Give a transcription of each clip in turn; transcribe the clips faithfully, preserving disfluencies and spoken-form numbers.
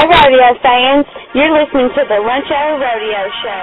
rodeo fans. You're listening to the Lunch Hour Rodeo Show.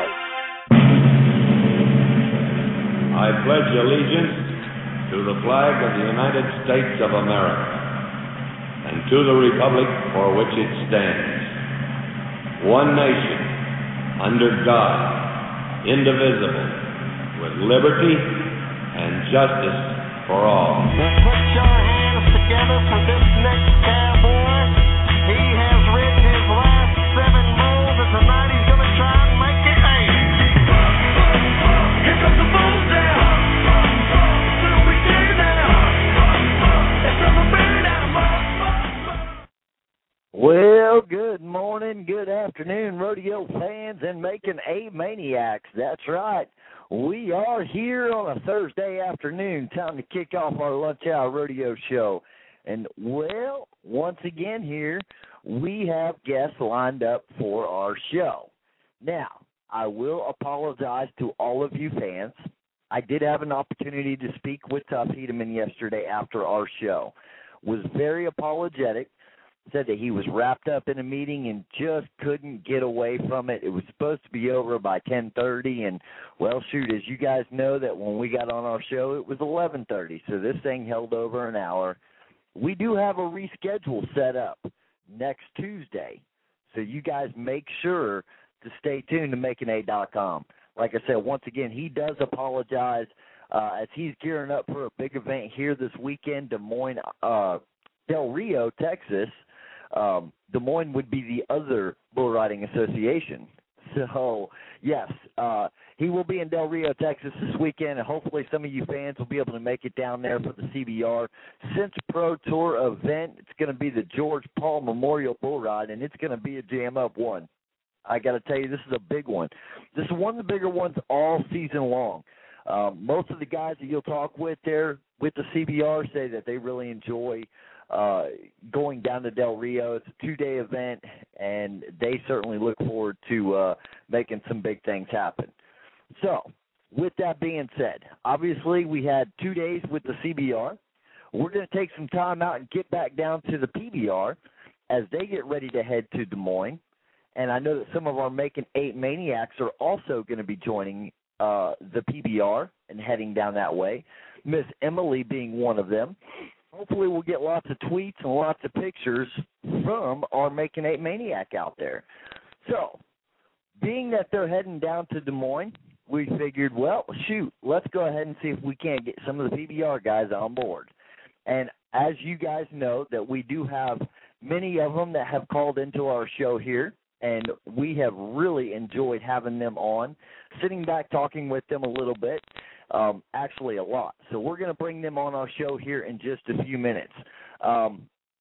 I pledge allegiance to the flag of the United States of America and to the republic for which it stands, one nation, under God, indivisible, with liberty and justice for all. Put your hands together for this next cowboy. He has ridden his last seven bulls, and tonight he's going to try and make it eight. Here comes the bulls down. Till we get down. It's from a bird out. Well, good morning, good afternoon, rodeo fans and making eight maniacs. That's right. We are here on a Thursday afternoon, time to kick off our Lunch Hour Rodeo Show. And, well, once again here, we have guests lined up for our show. Now, I will apologize to all of you fans. I did have an opportunity to speak with Tuff Hedeman yesterday after our show. Was very apologetic. Said that he was wrapped up in a meeting and just couldn't get away from it. It was supposed to be over by ten thirty, and, well, shoot, as you guys know, that when we got on our show, it was eleven thirty, so this thing held over an hour. We do have a reschedule set up next Tuesday, so you guys make sure to stay tuned to making a dot com. Like I said, once again, he does apologize uh, as he's gearing up for a big event here this weekend, Des Moines, uh, Del Rio, Texas. Um, Des Moines would be the other bull riding association. So, yes, uh, he will be in Del Rio, Texas this weekend, and hopefully some of you fans will be able to make it down there for the C B R Cinch Pro Tour event. It's going to be the George Paul Memorial Bull Ride, and it's going to be a jam-up one. I got to tell you, this is a big one. This is one of the bigger ones all season long. Um, most of the guys that you'll talk with there with the C B R say that they really enjoy uh, going down to Del Rio. It's a two-day event, and they certainly look forward to uh, making some big things happen. So, with that being said, obviously we had two days with the C B R. We're going to take some time out and get back down to the P B R as they get ready to head to Des Moines. And I know that some of our Making Eight Maniacs are also going to be joining uh, the P B R and heading down that way, Miss Emily being one of them. Hopefully we'll get lots of tweets and lots of pictures from our Making Eight Maniac out there. So, being that they're heading down to Des Moines, we figured, well, shoot, let's go ahead and see if we can't get some of the P B R guys on board. And as you guys know, that we do have many of them that have called into our show here, and we have really enjoyed having them on, sitting back talking with them a little bit, um, actually a lot. So we're going to bring them on our show here in just a few minutes. Um,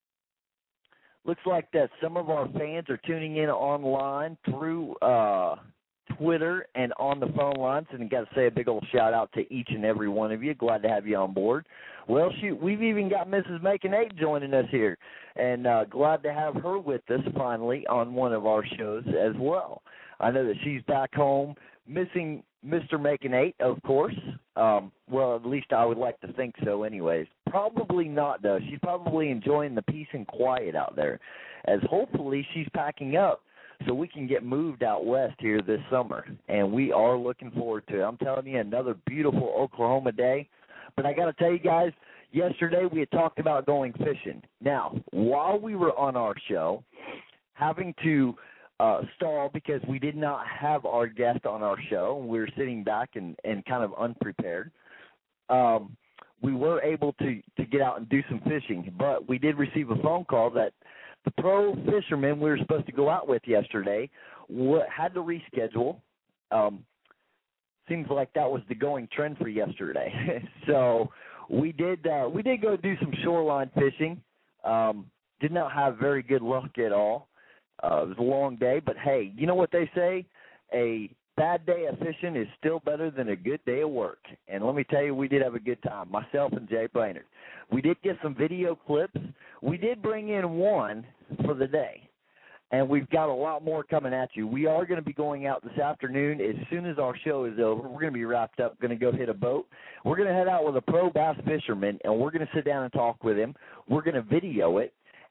looks like that some of our fans are tuning in online through uh, Twitter and on the phone lines, and I've got to say a big old shout-out to each and every one of you. Glad to have you on board. Well, shoot, we've even got Missus Making Eight joining us here, and uh, glad to have her with us finally on one of our shows as well. I know that she's back home missing Mister Making Eight, of course. Um, well, at least I would like to think so anyways. Probably not, though. She's probably enjoying the peace and quiet out there, as hopefully she's packing up so we can get moved out west here this summer, and we are looking forward to it. I'm telling you, another beautiful Oklahoma day. But I got to tell you guys, yesterday we had talked about going fishing. Now, while we were on our show, having to uh, stall because we did not have our guest on our show, and we were sitting back and, and kind of unprepared, um, we were able to, to get out and do some fishing. But we did receive a phone call that the pro fishermen we were supposed to go out with yesterday had to reschedule. Um Seems like that was the going trend for yesterday. So we did uh, we did go do some shoreline fishing. Um, did not have very good luck at all. Uh, it was a long day, but hey, you know what they say? A bad day of fishing is still better than a good day of work. And let me tell you, we did have a good time, myself and Jay Brainerd. We did get some video clips. We did bring in one for the day. And we've got a lot more coming at you. We are going to be going out this afternoon. As soon as our show is over, we're going to be wrapped up, going to go hit a boat. We're going to head out with a pro bass fisherman, and we're going to sit down and talk with him. We're going to video it,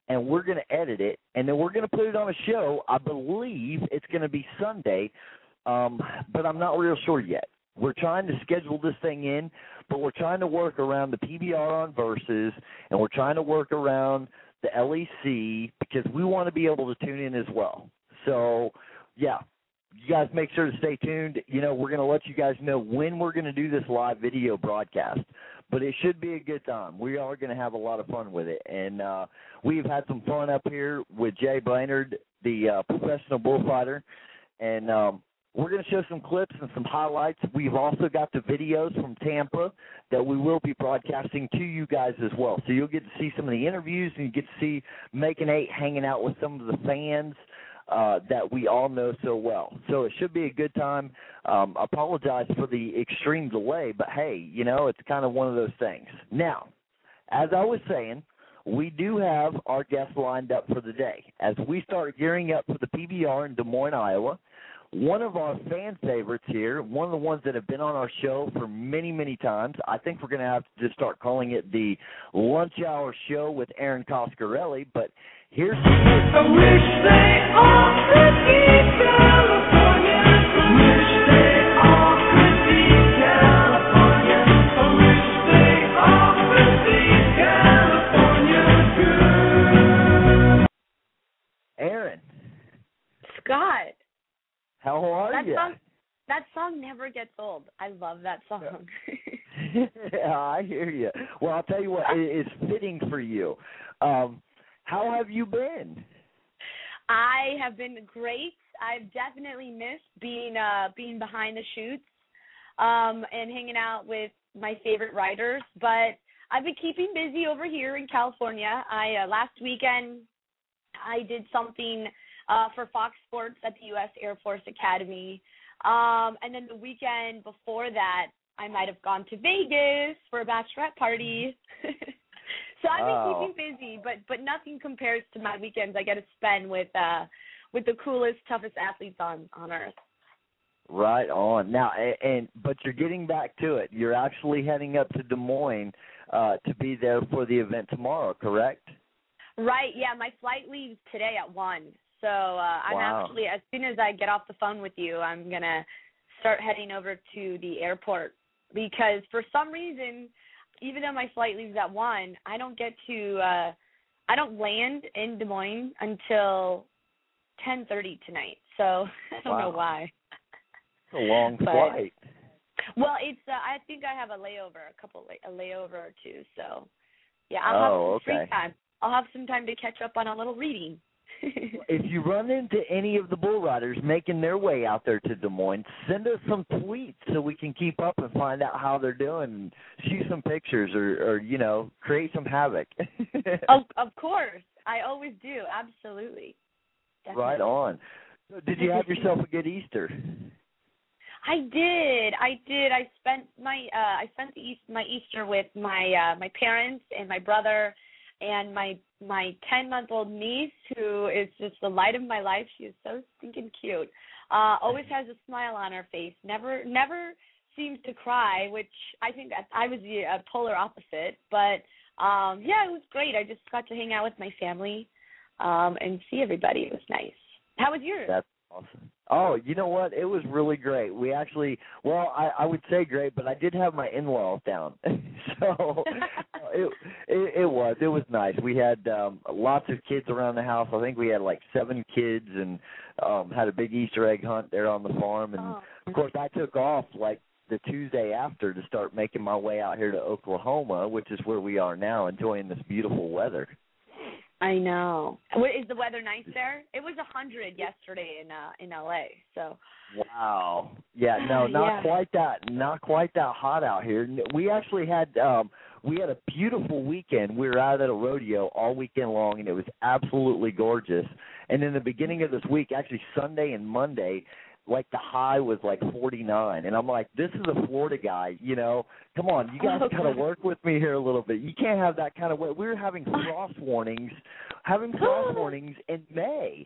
and we're going to edit it, and then we're going to put it on a show. I believe it's going to be Sunday, um, but I'm not real sure yet. We're trying to schedule this thing in, but we're trying to work around the P B R on Versus, and we're trying to work around the L E C because we want to be able to tune in as well. So, yeah, you guys make sure to stay tuned. You know, we're going to let you guys know when we're going to do this live video broadcast, but it should be a good time. We are going to have a lot of fun with it, and uh, we've had some fun up here with Jay Brainerd, the uh, professional bullfighter, and um, we're going to show some clips and some highlights. We've also got the videos from Tampa that we will be broadcasting to you guys as well. So you'll get to see some of the interviews, and you get to see Making Eight hanging out with some of the fans uh, that we all know so well. So it should be a good time. Um, apologize for the extreme delay, but, hey, you know, it's kind of one of those things. Now, as I was saying, we do have our guests lined up for the day. As we start gearing up for the P B R in Des Moines, Iowa, one of our fan favorites here, one of the ones that have been on our show for many, many times, I think we're going to have to just start calling it the Lunch Hour Show with Aaron Coscarelli, but here's... I wish they all could be California. I wish they all could be California. I wish they all could be California good. Aaron. Scott. How are that you? Song, that song never gets old. I love that song. Yeah, I hear you. Well, I'll tell you what, it, it's fitting for you. Um, how have you been? I have been great. I've definitely missed being uh, being behind the chutes um, and hanging out with my favorite riders. But I've been keeping busy over here in California. I uh, last weekend I did something Uh, for Fox Sports at the U S Air Force Academy. Um, and then the weekend before that, I might have gone to Vegas for a bachelorette party. So I've been oh. keeping busy, but but nothing compares to my weekends I get to spend with uh, with the coolest, toughest athletes on, on earth. Right on. Now, and, and but you're getting back to it. You're actually heading up to Des Moines uh, to be there for the event tomorrow, correct? Right, yeah. My flight leaves today at one. So uh, I'm wow. actually, as soon as I get off the phone with you, I'm going to start heading over to the airport because for some reason, even though my flight leaves at one, I don't get to, uh, I don't land in Des Moines until ten thirty tonight. So I don't wow. know why. It's a long but, flight. Well, it's, uh, I think I have a layover, a couple, a layover or two. So, yeah, I'll oh, have some okay. free time. I'll have some time to catch up on a little reading. If you run into any of the bull riders making their way out there to Des Moines, send us some tweets so we can keep up and find out how they're doing and shoot some pictures or, or you know, create some havoc. of, of course. I always do. Absolutely. Definitely. Right on. So did you have yourself a good Easter? I did. I did. I spent my uh, I spent the East, my Easter with my uh, my parents and my brother and my my ten-month-old niece, who is just the light of my life. She is so stinking cute. Uh, always has a smile on her face. Never never seems to cry, which I think that I was the uh, polar opposite. But, um, yeah, it was great. I just got to hang out with my family um, and see everybody. It was nice. How was yours? That's awesome. Oh, you know what? It was really great. We actually, well, I, I would say great, but I did have my in-laws down. so it, it it was. It was nice. We had um, lots of kids around the house. I think we had like seven kids and um, had a big Easter egg hunt there on the farm. And, oh. of course, I took off like the Tuesday after to start making my way out here to Oklahoma, which is where we are now, enjoying this beautiful weather. I know. Is the weather nice there? It was one hundred yesterday in uh, in L A. So. Wow. Yeah. No, not yeah. quite that. Not quite that hot out here. We actually had um, we had a beautiful weekend. We were out at a rodeo all weekend long, and it was absolutely gorgeous. And in the beginning of this week, actually Sunday and Monday, like the high was like forty-nine, and I'm like, this is a Florida guy, you know. Come on, you guys oh, gotta work with me here a little bit. You can't have that kind of weather. We were having frost warnings, having frost warnings in May.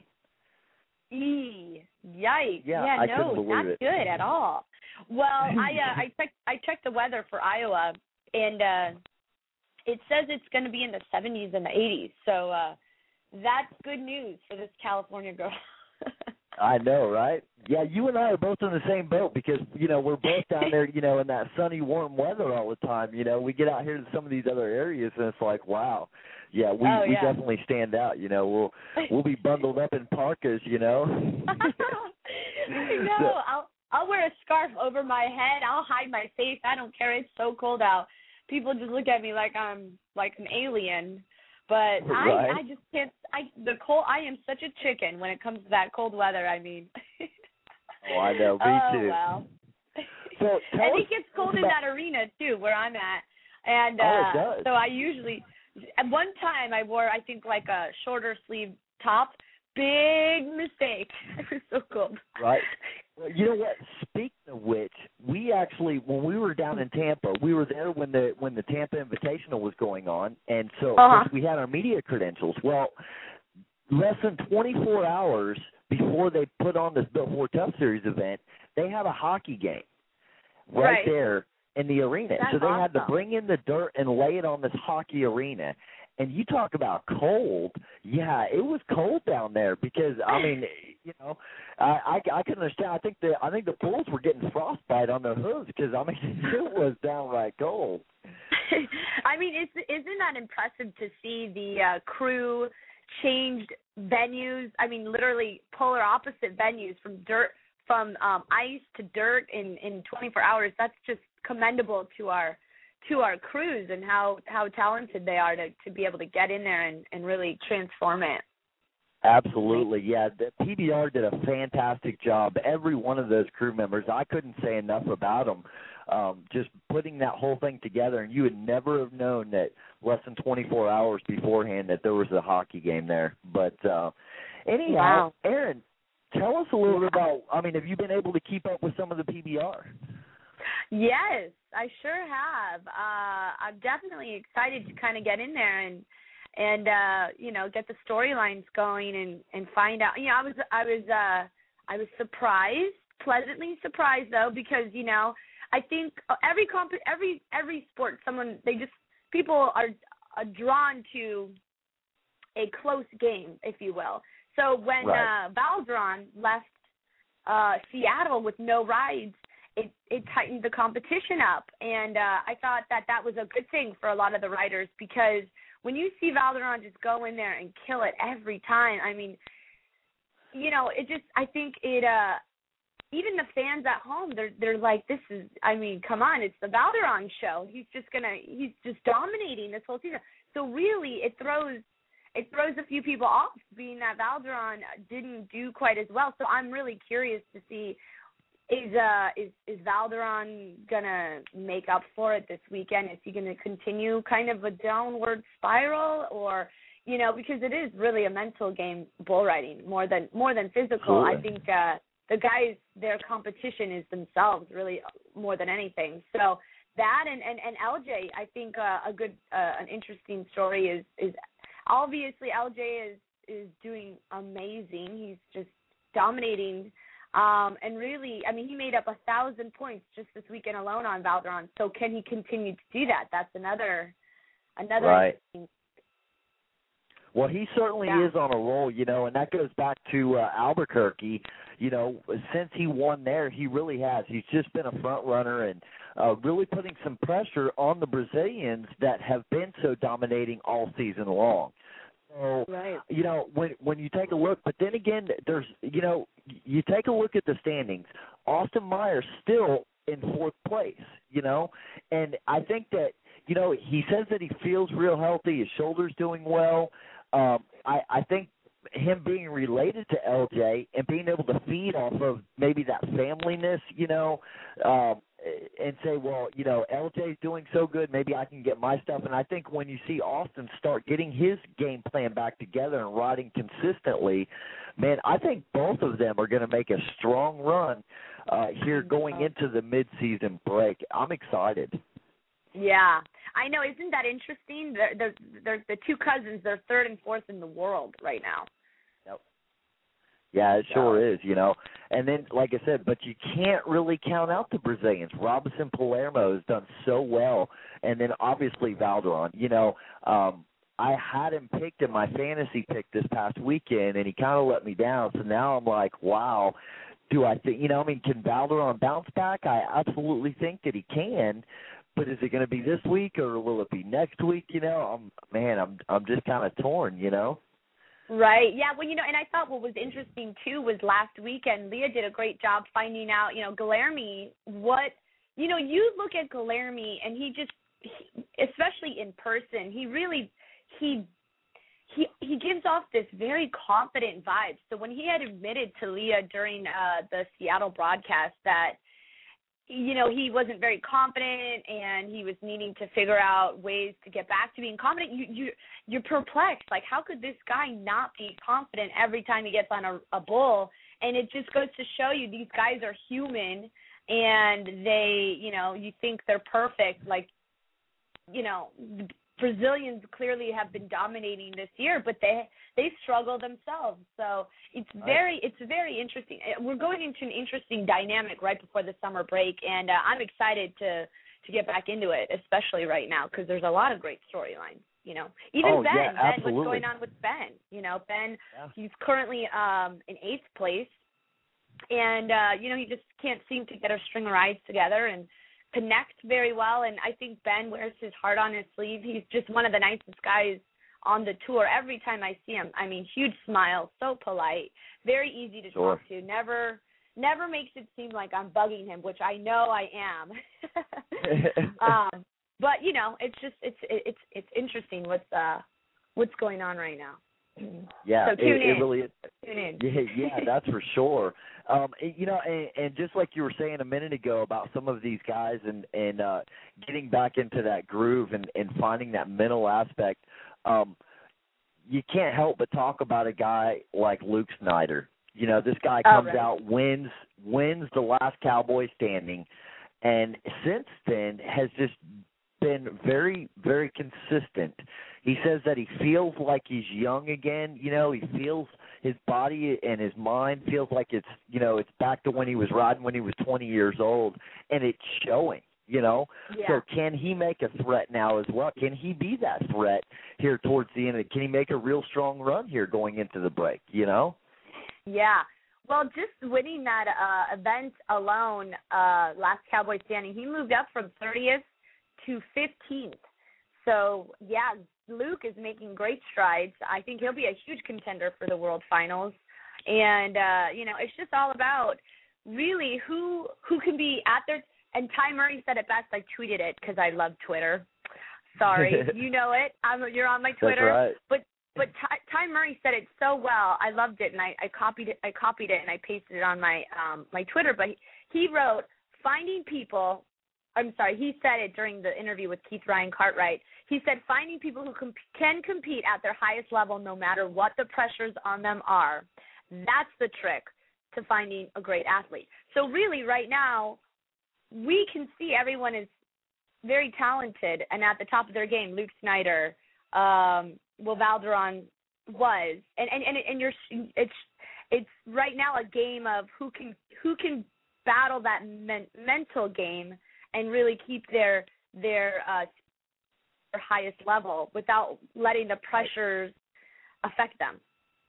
E yikes! Yeah, yeah I no, couldn't believe not it. good at all. Well, I uh, I checked I checked the weather for Iowa, and uh, it says it's going to be in the seventies and the eighties. So uh, that's good news for this California girl. I know, right? Yeah, you and I are both in the same boat because, you know, we're both down there, you know, in that sunny, warm weather all the time. You know, we get out here to some of these other areas, and it's like, wow. Yeah, we, oh, we yeah. definitely stand out. You know, we'll we'll be bundled up in parkas, you know. I know. I'll I'll wear a scarf over my head. I'll hide my face. I don't care. It's so cold out. People just look at me like I'm like an alien. But right. I I just can't. I the cold. I am such a chicken when it comes to that cold weather. I mean. Oh, I know. Me oh, too. Well. So and it gets cold in that arena too, where I'm at. And uh, oh, it does. so I usually, at one time, I wore I think like a shorter sleeve top. Big mistake. It was so cold. Right. Well, you know what? Speaking of which, we actually, when we were down in Tampa, we were there when the when the Tampa Invitational was going on, and so of uh-huh. course, we had our media credentials. Well, less than twenty-four hours before they put on this Built For Tough Series event, they had a hockey game right, right. there in the arena. That's so they awesome. had to bring in the dirt and lay it on this hockey arena. And you talk about cold, yeah, it was cold down there because I mean, you know, I, I I can understand. I think the I think the Bulls were getting frostbite on their hooves because I mean it was downright cold. I mean, it's, isn't that impressive to see the uh, crew changed venues? I mean, literally polar opposite venues from dirt from um, ice to dirt in, in twenty-four hours. That's just commendable to our. to our crews and how, how talented they are to, to be able to get in there and, and really transform it. Absolutely, yeah. The P B R did a fantastic job. Every one of those crew members, I couldn't say enough about them. Um, just putting that whole thing together, and you would never have known that less than twenty-four hours beforehand that there was a hockey game there. But uh, anyhow, wow. Erin, tell us a little bit about, I mean, have you been able to keep up with some of the P B R? Yes, I sure have. Uh, I'm definitely excited to kind of get in there and and uh, you know get the storylines going and, and find out. You know, I was I was uh, I was surprised, pleasantly surprised though, because you know I think every comp every every sport someone they just people are, are drawn to a close game, if you will. So when right. uh, Valdron left uh, Seattle with no rides. It, it tightened the competition up, and uh, I thought that that was a good thing for a lot of the riders because when you see Valderon just go in there and kill it every time, I mean, you know, it just, I think it, uh, even the fans at home, they're they're like, this is, I mean, come on, it's the Valderon show. He's just gonna, he's just dominating this whole season. So really, it throws, it throws a few people off, being that Valderon didn't do quite as well. So I'm really curious to see. Is uh is is Valderon gonna make up for it this weekend? Is he gonna continue kind of a downward spiral, or you know, because it is really a mental game, bull riding more than more than physical. Sure. I think uh, the guys, their competition is themselves really more than anything. So that and and, and L J, I think uh, a good uh, an interesting story is is obviously L J is is doing amazing. He's just dominating. Um, and really, I mean, he made up a thousand points just this weekend alone on Valderon. So can he continue to do that? That's another, another. Right. Well, he certainly yeah. is on a roll, you know, and that goes back to uh, Albuquerque. You know, since he won there, he really has. He's just been a front runner and uh, really putting some pressure on the Brazilians that have been so dominating all season long. So, right. you know, when when you take a look, but then again, there's, you know, you take a look at the standings. Austin Myers still in fourth place, you know, and I think that, you know, he says that he feels real healthy. His shoulder's doing well. Um, I, I think him being related to L J and being able to feed off of maybe that familyness, you know, um, and say, well, you know, L J's doing so good, maybe I can get my stuff. And I think when you see Austin start getting his game plan back together and riding consistently, man, I think both of them are going to make a strong run uh, here going into the midseason break. I'm excited. Yeah, I know. Isn't that interesting? They're, they're, they're the two cousins. They're third and fourth in the world right now. Yep. Yeah, it sure is, you know. And then, like I said, but you can't really count out the Brazilians. Robinson Palermo has done so well. And then, obviously, Valderon. You know, um, I had him picked in my fantasy pick this past weekend, and he kind of let me down. So now I'm like, wow, do I think, you know, I mean, can Valderon bounce back? I absolutely think that he can. But is it going to be this week or will it be next week? You know, I'm, man, I'm I'm just kind of torn, you know. Right. Yeah. Well, you know, and I thought what was interesting, too, was last weekend, Leah did a great job finding out, you know, Guilherme, what, you know, you look at Guilherme and he just, he, especially in person, he really, he, he, he gives off this very confident vibe. So when he had admitted to Leah during uh, the Seattle broadcast that, you know, he wasn't very confident and he was needing to figure out ways to get back to being confident, you, you, you're perplexed. Like, how could this guy not be confident every time he gets on a, a bull? And it just goes to show you these guys are human and they, you know, you think they're perfect. Like, you know, the Brazilians clearly have been dominating this year, but they they struggle themselves. So it's very it's very interesting. We're going into an interesting dynamic right before the summer break, and uh, I'm excited to to get back into it, especially right now because there's a lot of great storylines. You know, even oh, Ben, yeah, Ben, absolutely. what's going on with Ben? You know, Ben, yeah. he's currently um, in eighth place, and uh, you know he just can't seem to get a string of rides together and connect very well, and I think Ben wears his heart on his sleeve. He's just one of the nicest guys on the tour. Every time I see him, I mean, huge smile, so polite, very easy to sure. talk to, never never makes it seem like I'm bugging him, which I know I am. um, but, you know, it's just, it's it's it's interesting what's, uh, what's going on right now. Yeah, so tune it, in. it really is. Tune in. Yeah, yeah, that's for sure. Um, you know, and, and just like you were saying a minute ago about some of these guys and and uh, getting back into that groove and, and finding that mental aspect, um, you can't help but talk about a guy like Luke Snyder. You know, this guy comes oh, right. out, wins wins the last Cowboy standing, and since then has just been very, very consistent. He says that he feels like he's young again. You know, he feels his body and his mind feels like it's, you know, it's back to when he was riding when he was twenty years old, and it's showing, you know. Yeah. So can he make a threat now as well? Can he be that threat here towards the end? Can he make a real strong run here going into the break, you know? Yeah. Well, just winning that uh, event alone, uh, last Cowboy standing, he moved up from thirtieth to fifteenth. So, yeah, Luke is making great strides. I think he'll be a huge contender for the World Finals. And, uh, you know, it's just all about really who who can be at their – and Ty Murray said it best. I tweeted it because I love Twitter. Sorry. You know it. I'm, you're on my Twitter. That's right. But but Ty, Ty Murray said it so well. I loved it, and I, I copied it. I copied it, and I pasted it on my um, my Twitter. But he, he wrote, finding people – I'm sorry, he said it during the interview with Keith Ryan Cartwright. He said finding people who comp- can compete at their highest level no matter what the pressures on them are, that's the trick to finding a great athlete. So really right now, we can see everyone is very talented and at the top of their game. Luke Snyder, um, Will Valderon was. And, and, and, and you're, it's, it's right now a game of who can, who can battle that men- mental game and really keep their their, uh, their highest level without letting the pressures affect them.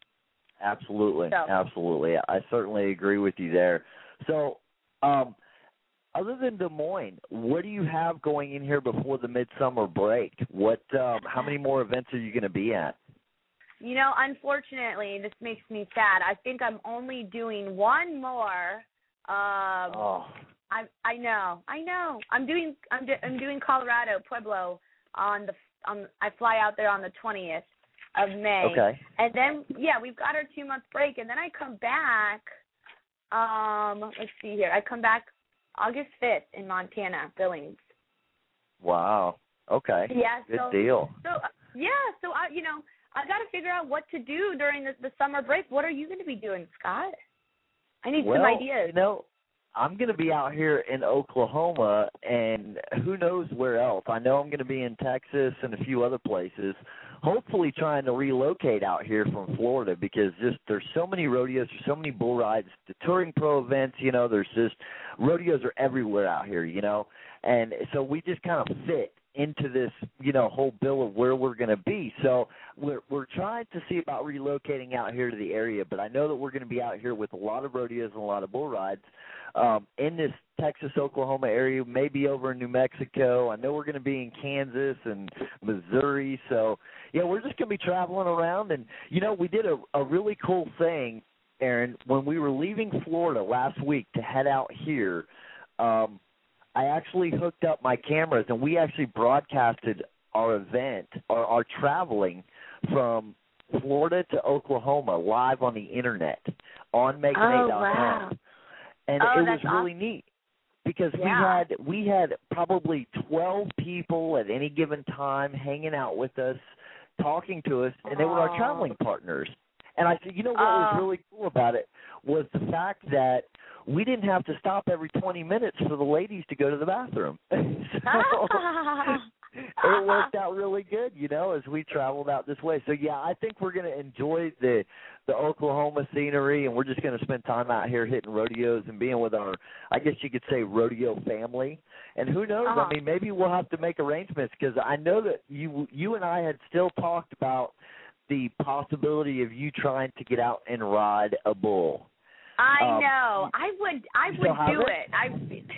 Absolutely, so. absolutely. I certainly agree with you there. So, um, other than Des Moines, what do you have going in here before the midsummer break? What, um, how many more events are you going to be at? You know, unfortunately, this makes me sad. I think I'm only doing one more. Um, oh. I I know, I know. I'm doing I'm do, I'm doing Colorado Pueblo on the on. I fly out there on the twentieth of May. Okay. And then yeah, we've got our two month break, and then I come back. Um, let's see here. I come back August fifth in Montana, Billings. Wow. Okay. Yeah. Good so, deal. So uh, yeah, so I you know I got to figure out what to do during the, the summer break. What are you going to be doing, Scott? I need well, some ideas. You know, I'm going to be out here in Oklahoma, and who knows where else. I know I'm going to be in Texas and a few other places, hopefully trying to relocate out here from Florida because just there's so many rodeos, there's so many bull rides, the touring pro events, you know, there's just rodeos are everywhere out here, you know, and so we just kind of fit into this, you know, whole bill of where we're going to be. So we're we're trying to see about relocating out here to the area, but I know that we're going to be out here with a lot of rodeos and a lot of bull rides um, in this Texas, Oklahoma area, maybe over in New Mexico. I know we're going to be in Kansas and Missouri. So, yeah, we're just going to be traveling around. And, you know, we did a, a really cool thing, Aaron, when we were leaving Florida last week to head out here. Um, I actually hooked up my cameras, and we actually broadcasted our event, or our traveling from Florida to Oklahoma live on the Internet on make an a dot com. Oh, wow. And oh, it was that's really awesome. neat because Yeah. we had we had probably twelve people at any given time hanging out with us, talking to us, and they were our Oh. traveling partners. And I said, you know what was Oh. really cool about it was the fact that we didn't have to stop every twenty minutes for the ladies to go to the bathroom. So it worked out really good, you know, as we traveled out this way. So, yeah, I think we're going to enjoy the the Oklahoma scenery, and we're just going to spend time out here hitting rodeos and being with our, I guess you could say, rodeo family. And who knows, Uh-huh. I mean, maybe we'll have to make arrangements because I know that you you and I had still talked about the possibility of you trying to get out and ride a bull. I Um, know. I would. I you still would have do it? it. I.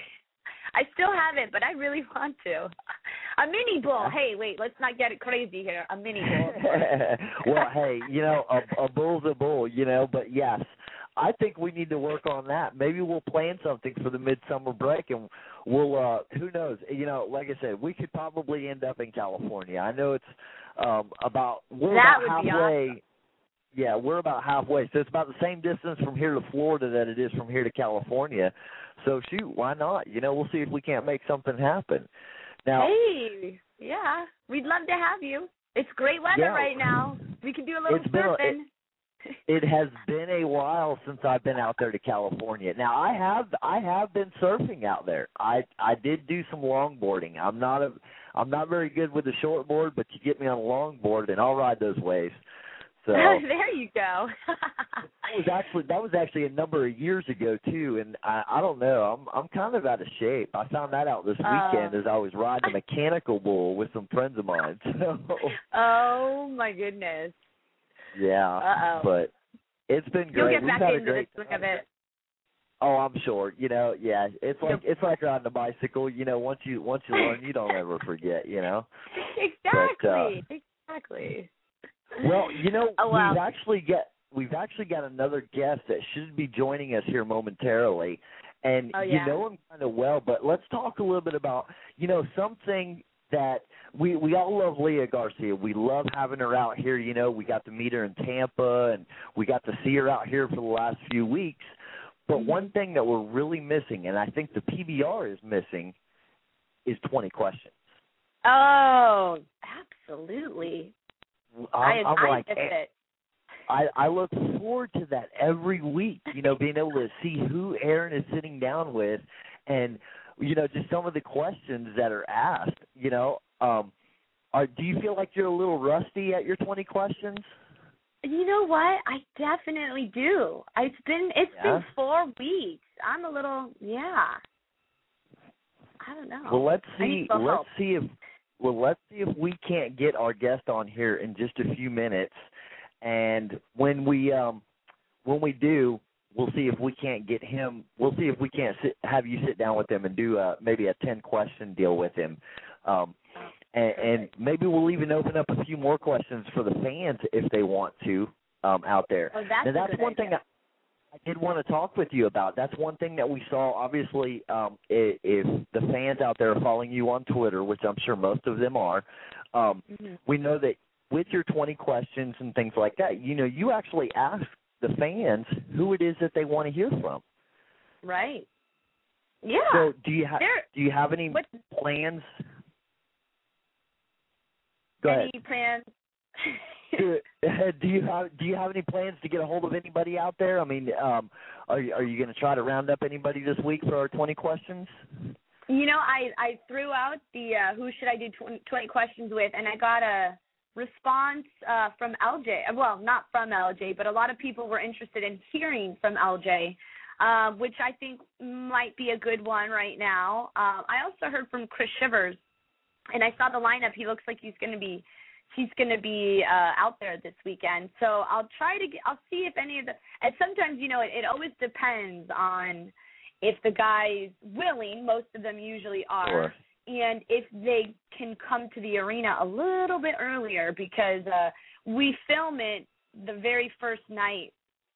I still have it, but I really want to. A mini bull. Yeah. Hey, wait. Let's not get it crazy here. A mini bull. Well, hey, you know, a, a bull's a bull, you know. But yes, I think we need to work on that. Maybe we'll plan something for the midsummer break, and we'll. uh Who knows? You know, like I said, we could probably end up in California. I know it's um about we're That about would be halfway. awesome. Yeah, we're about halfway. So it's about the same distance from here to Florida that it is from here to California. So, shoot, why not? You know, we'll see if we can't make something happen. Now, Hey, yeah. We'd love to have you. It's great weather Yeah. right now. We can do a little It's been a- surfing. it has been a while since I've been out there to California. Now, I have I have been surfing out there. I I did do some longboarding. I'm not a I'm not very good with the shortboard, but you get me on a longboard, and I'll ride those waves. So There you go. That was actually that was actually a number of years ago too, and I, I don't know. I'm I'm kind of out of shape. I found that out this weekend Oh. as I was riding a mechanical bull with some friends of mine. So Oh my goodness. yeah, Uh-oh. but it's been You'll great. get We've back had a into the great swing time. of it. Oh, I'm sure. You know, yeah. It's like Yep. it's like riding a bicycle. You know, once you once you learn, you don't ever forget. You know. Exactly. But, uh, exactly. Well, you know, Oh, wow. we've actually got we've actually got another guest that should be joining us here momentarily, and Oh, you yeah. know him kind of well. But let's talk a little bit about you know something that we we all love Leah Garcia. We love having her out here. You know, we got to meet her in Tampa, and we got to see her out here for the last few weeks. But Mhm. one thing that we're really missing, and I think the P B R is missing, is twenty questions. Oh, absolutely. I, I'm, I'm I like, miss eh, it. I, I look forward to that every week, you know, being able to see who Aaron is sitting down with and, you know, just some of the questions that are asked, you know. Um, are, do you feel like you're a little rusty at your twenty questions? You know what? I definitely do. It's been it's Yeah? been four weeks. I'm a little yeah. I don't know. Well, let's I need see. some Let's help. see if well, let's see if we can't get our guest on here in just a few minutes. And when we um, when we do, we'll see if we can't get him. We'll see if we can't sit, have you sit down with him and do a, maybe a ten question deal with him. Um, and, and maybe we'll even open up a few more questions for the fans if they want to um, out there. Oh, that's now, a that's good one idea. thing I, I did want to talk with you about. That's one thing that we saw. Obviously, um, if, if the fans out there are following you on Twitter, which I'm sure most of them are, um, Mhm. we know that with your twenty questions and things like that, you know, you actually ask the fans who it is that they want to hear from. Right. Yeah. So, do you have There- do you have any what- plans? Go ahead. Any plans? do, do you have do you have any plans to get a hold of anybody out there? I mean, um, are you, are you going to try to round up anybody this week for our twenty questions? You know, I, I threw out the uh, who should I do twenty, twenty questions with, and I got a response uh, from L J. Well, not from L J, but a lot of people were interested in hearing from L J, uh, which I think might be a good one right now. Um, I also heard from Chris Shivers and I saw the lineup. He looks like he's going to be he's going to be uh, out there this weekend. So I'll try to get, I'll see if any of the, and sometimes, you know, it, it always depends on if the guy's willing. Most of them usually are. Sure. And if they can come to the arena a little bit earlier, because uh, we film it the very first night,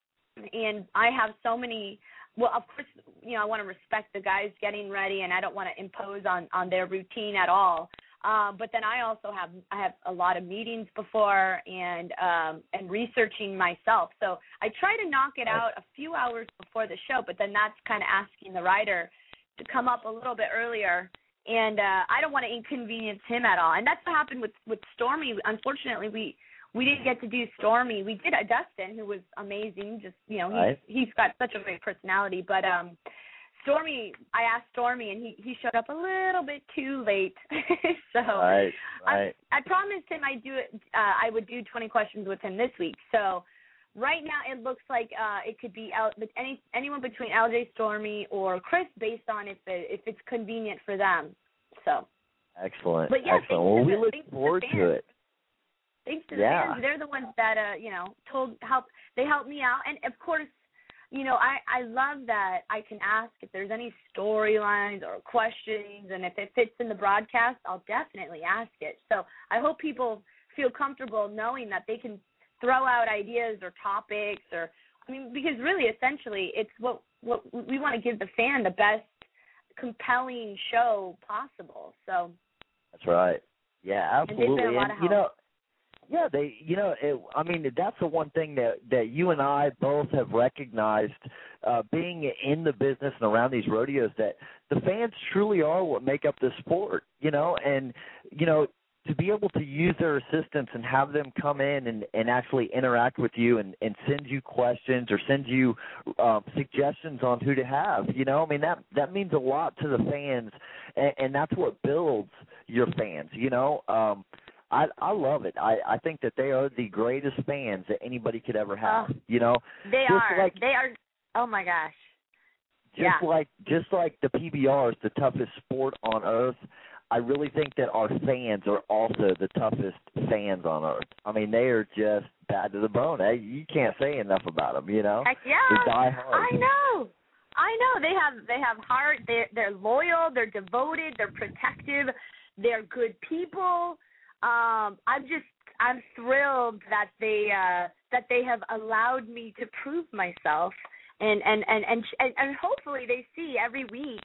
and I have so many, well, of course, you know, I want to respect the guys getting ready, and I don't want to impose on, on their routine at all. Um, but then I also have I have a lot of meetings before and um, and researching myself. So I try to knock it out a few hours before the show, but then that's kind of asking the rider to come up a little bit earlier. And uh, I don't want to inconvenience him at all. And that's what happened with, with Stormy. Unfortunately, we we didn't get to do Stormy. We did a Dustin, who was amazing. Just, you know, he's, right. he's got such a great personality. But um, Stormy, I asked Stormy, and he, he showed up a little bit too late. so right, right. I, I promised him I'd do it. Uh, I would do twenty questions with him this week. So right now it looks like uh, it could be L, any anyone between L J, Stormy, or Chris, based on if it, if it's convenient for them. So excellent. But yeah, excellent. Well, to we the, look forward to, to it. Thanks to the yeah. fans. They're the ones that uh, you know told help. They helped me out, and of course, you know, I, I love that I can ask if there's any storylines or questions, and if it fits in the broadcast, I'll definitely ask it. So I hope people feel comfortable knowing that they can throw out ideas or topics, or I mean, because really, essentially, it's what what we want to give the fan the best, compelling show possible. So that's right. Yeah, absolutely. And, and you know. Yeah, they, you know, it, I mean, that's the one thing that, that you and I both have recognized uh, being in the business and around these rodeos, that the fans truly are what make up the sport, you know, and, you know, to be able to use their assistance and have them come in and, and actually interact with you and, and send you questions or send you um, suggestions on who to have, you know, I mean, that, that means a lot to the fans, and, and that's what builds your fans, you know. Um, I, I love it. I, I think that they are the greatest fans that anybody could ever have. Oh, you know, they just are. Like, they are. Oh my gosh. Just yeah. like just like the P B R is the toughest sport on earth. I really think that our fans are also the toughest fans on earth. I mean, they are just bad to the bone. Hey, you can't say enough about them. You know. Heck yeah. They die hard. I know. I know. They have they have heart. They they're loyal. They're devoted. They're protective. They're good people. Um, I'm just, I'm thrilled that they, uh, that they have allowed me to prove myself, and, and, and, and, and hopefully they see every week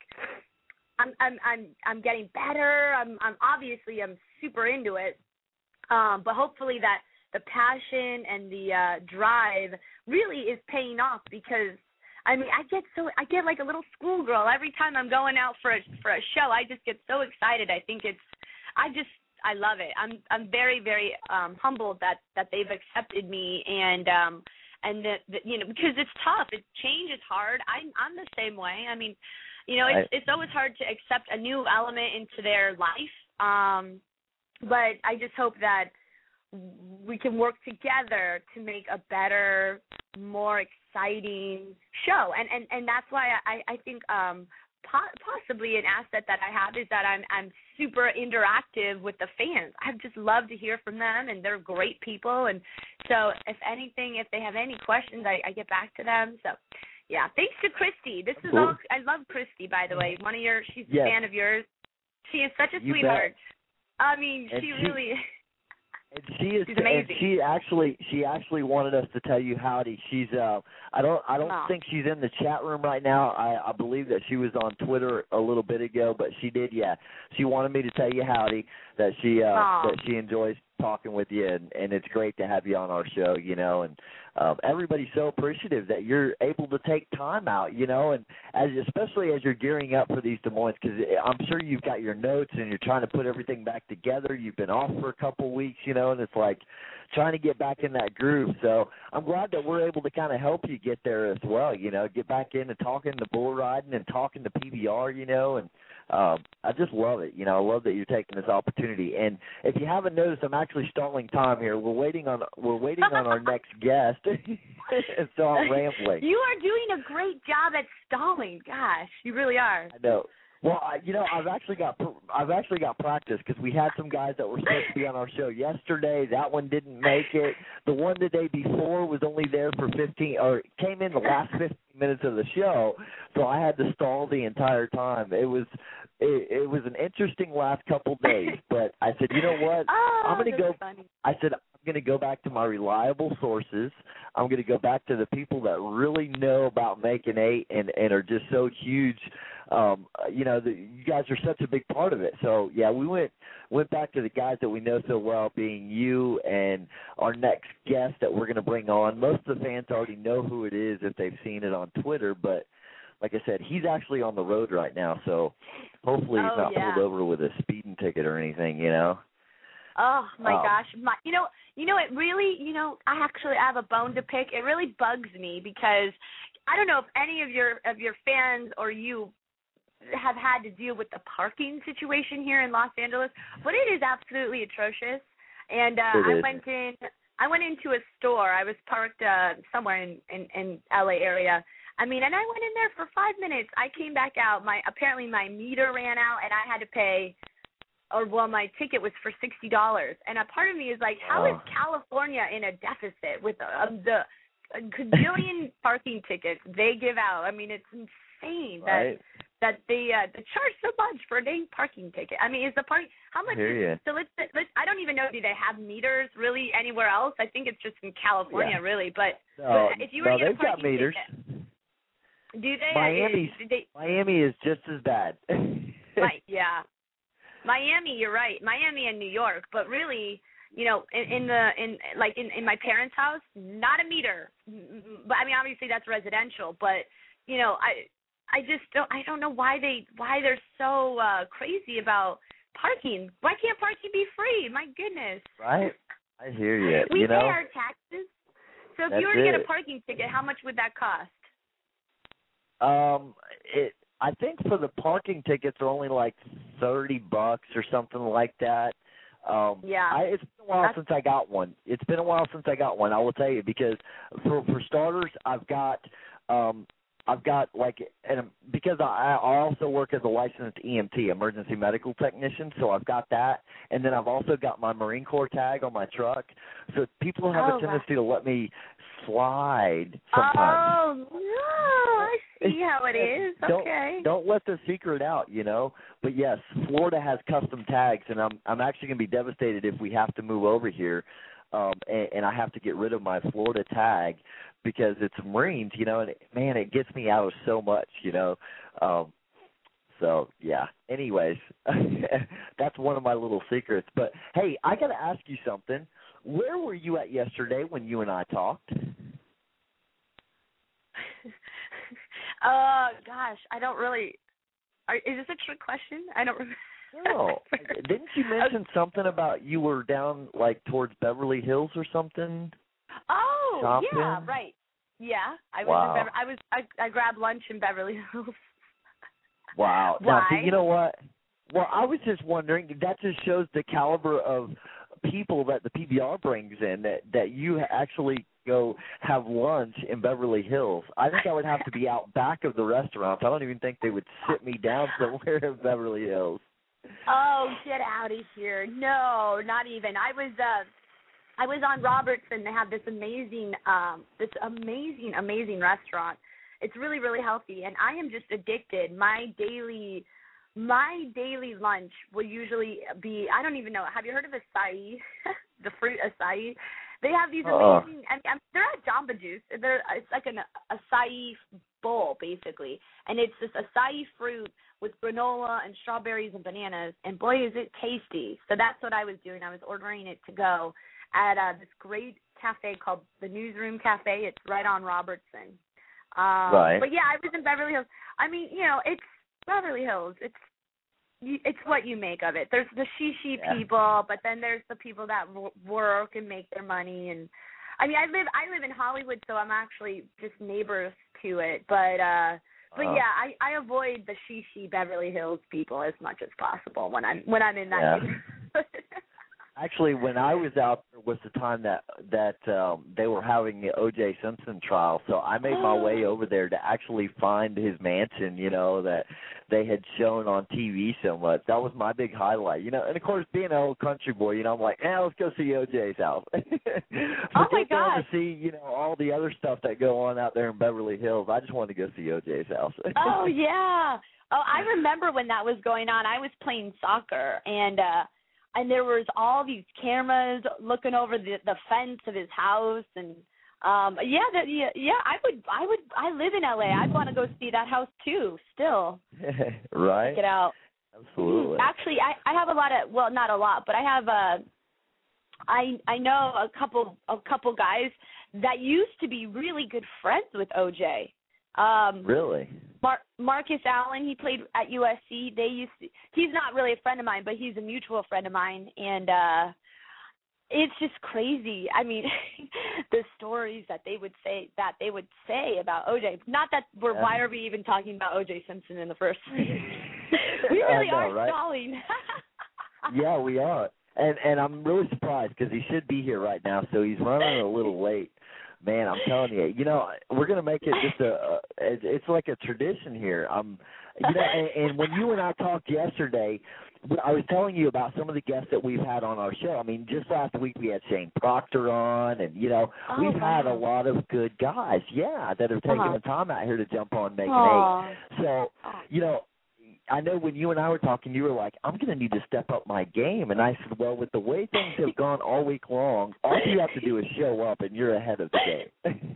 I'm, I'm, I'm, I'm getting better. I'm, I'm obviously I'm super into it. Um, but hopefully that the passion and the, uh, drive really is paying off, because I mean, I get so, I get like a little schoolgirl every time I'm going out for a, for a show. I just get so excited. I think it's, I just, I love it. I'm I'm very very um, humbled that, that they've accepted me, and um and that, that you know, because it's tough. It change is hard. I'm I'm the same way. I mean, you know, it's it's always hard to accept a new element into their life. Um, but I just hope that we can work together to make a better, more exciting show. And and, and that's why I I think um. possibly an asset that I have is that I'm I'm super interactive with the fans. I just love to hear from them, and they're great people. And so if anything, if they have any questions, I, I get back to them. So, yeah, thanks to Christy. This is all. I love Christy, by the way. One of your, she's yes. a fan of yours. She is such a you sweetheart. Bet. I mean, and she, she really. And she is, She's amazing. and she actually, she actually wanted us to tell you howdy. She's, uh, I don't, I don't oh. think she's in the chat room right now. I, I believe that she was on Twitter a little bit ago, but she did, yeah. She wanted me to tell you howdy. That she, uh, oh. that she enjoys talking with you, and, and it's great to have you on our show, you know. And um, everybody's so appreciative that you're able to take time out, you know, and as especially as you're gearing up for these Des Moines, because I'm sure you've got your notes and you're trying to put everything back together. You've been off for a couple weeks, you know, and it's like trying to get back in that groove. So I'm glad that we're able to kind of help you get there as well, you know, get back into talking to bull riding and talking to P B R, you know, and Um, I just love it. You know, I love that you're taking this opportunity. And if you haven't noticed, I'm actually stalling time here. We're waiting on we're waiting on our next guest, so I'm rambling. You are doing a great job at stalling. Gosh, you really are. I know. Well, I, you know, I've actually got I've actually got practice because we had some guys that were supposed to be on our show yesterday. That one didn't make it. The one the day before was only there for fifteen, or came in the last fifteen minutes of the show, so I had to stall the entire time. It was it, it was an interesting last couple days, but I said, you know what? Oh, I'm going to go. Funny. I said, I'm going to go back to my reliable sources. I'm going to go back to the people that really know about making eight and, and are just so huge. Um, you know, the, you guys are such a big part of it. So, yeah, we went went back to the guys that we know so well, being you and our next guest that we're going to bring on. Most of the fans already know who it is if they've seen it on Twitter, but like I said, he's actually on the road right now, so hopefully he's oh, not yeah. pulled over with a speeding ticket or anything, you know. Oh my um, gosh, my, you know, you know, it really, you know, I actually have a bone to pick. It really bugs me because I don't know if any of your of your fans or you have had to deal with the parking situation here in Los Angeles, but it is absolutely atrocious. And uh, I is. went in, I went into a store. I was parked uh, somewhere in, in in L A area. I mean, and I went in there for five minutes. I came back out. My apparently my meter ran out, and I had to pay. Or, well, my ticket was for sixty dollars. And a part of me is like, how oh. is California in a deficit with uh, the a gazillion parking tickets they give out? I mean, it's insane right. that that they, uh, they charge so much for a dang parking ticket. I mean, is the park, how much is, so let's, let's, I don't even know, do they have meters really anywhere else? I think it's just in California, yeah. really. But, no, but if you were no, to get a they've got parking meters. ticket, do they? Miami's, do they, Miami is just as bad. right, yeah. Miami, you're right. Miami and New York, but really, you know, in, in the in like in, in my parents' house, not a meter. But I mean, obviously that's residential. But you know, I I just don't I don't know why they why they're so uh, crazy about parking. Why can't parking be free? My goodness. Right. I hear you. We you pay know? our taxes. So if That's you were to get it. a parking ticket, how much would that cost? Um, it. I think for the parking tickets are only like thirty bucks or something like that. Um, yeah. I, it's been a while That's... since I got one. It's been a while since I got one. I will tell you because for for starters, I've got um, I've got like and because I, I also work as a licensed E M T, emergency medical technician, so I've got that, and then I've also got my Marine Corps tag on my truck. So people have oh, a tendency wow. to let me slide sometimes. Oh no! I see how it is. Don't, Okay. Don't let the secret out, you know. But yes, Florida has custom tags, and I'm I'm actually going to be devastated if we have to move over here, um, and, and I have to get rid of my Florida tag because it's Marines, you know. And it, man, it gets me out of so much, you know. Um, so yeah. Anyways, that's one of my little secrets. But hey, I got to ask you something. Where were you at yesterday when you and I talked? Oh, gosh, I don't really are, – is this a trick question? I don't remember. No. Didn't you mention something about you were down, like, towards Beverly Hills or something? Oh, shopping? yeah, right. Yeah, I was wow. in Bever- I was I, I grabbed lunch in Beverly Hills. Wow. Why? Now, see, you know what? Well, I was just wondering, that just shows the caliber of people that the P B R brings in, that, that you actually – go have lunch in Beverly Hills. I think I would have to be out back of the restaurants. I don't even think they would sit me down somewhere in Beverly Hills. Oh, get out of here. No, not even. I was uh I was on Robertson. They have this amazing um this amazing, amazing restaurant. It's really, really healthy, and I am just addicted. My daily my daily lunch will usually be, I don't even know, have you heard of acai? The fruit acai? They have these amazing, uh, I mean, they're at Jamba Juice. They're, it's like an acai bowl, basically. And it's this acai fruit with granola and strawberries and bananas. And, boy, is it tasty. So that's what I was doing. I was ordering it to go at uh, this great cafe called the Newsroom Cafe. It's right on Robertson. Um, right. But, yeah, I was in Beverly Hills. I mean, you know, it's Beverly Hills. It's It's what you make of it. There's the shishi yeah. people, but then there's the people that w- work and make their money. And I mean, I live I live in Hollywood, so I'm actually just neighbors to it. But uh, but uh, yeah, I, I avoid the shishi Beverly Hills people as much as possible when I'm when I'm in that yeah. neighborhood. Actually, when I was out there was the time that that um, they were having the O J Simpson trial, so I made my way over there to actually find his mansion, you know, that they had shown on T V so much. That was my big highlight, you know. And, of course, being an old country boy, you know, I'm like, eh, let's go see O J's house. But oh, my God. to see, you know, all the other stuff that go on out there in Beverly Hills, I just wanted to go see O J's house. Oh, yeah. Oh, I remember when that was going on. I was playing soccer, and uh, and there was all these cameras looking over the, the fence of his house, and um, yeah, that, yeah, yeah. I would, I would, I live in L A. I'd want to go see that house too. Still, right? Check it out. Absolutely. Actually, I, I have a lot of, well, not a lot, but I have a, I I know a couple a couple guys that used to be really good friends with O J. Um, really? Mar- Marcus Allen, he played at U S C. They used to, he's not really a friend of mine, but he's a mutual friend of mine, and uh, it's just crazy. I mean, the stories that they would say that they would say about O J. Not that we're yeah. why are we even talking about O J Simpson in the first place? We really know, are right? stalling. Yeah, we are, and and I'm really surprised because he should be here right now, so he's running a little late. Man, I'm telling you, you know, we're gonna make it just a, a it's like a tradition here. Um, you know, and, and when you and I talked yesterday, I was telling you about some of the guests that we've had on our show. I mean, just last week we had Shane Proctor on, and you know, oh, we've wow. had a lot of good guys, yeah, that have taken uh-huh. the time out here to jump on Making Aww. Eight. So, you know. I know when you and I were talking, you were like, I'm going to need to step up my game. And I said, well, with the way things have gone all week long, all you have to do is show up, and you're ahead of the game.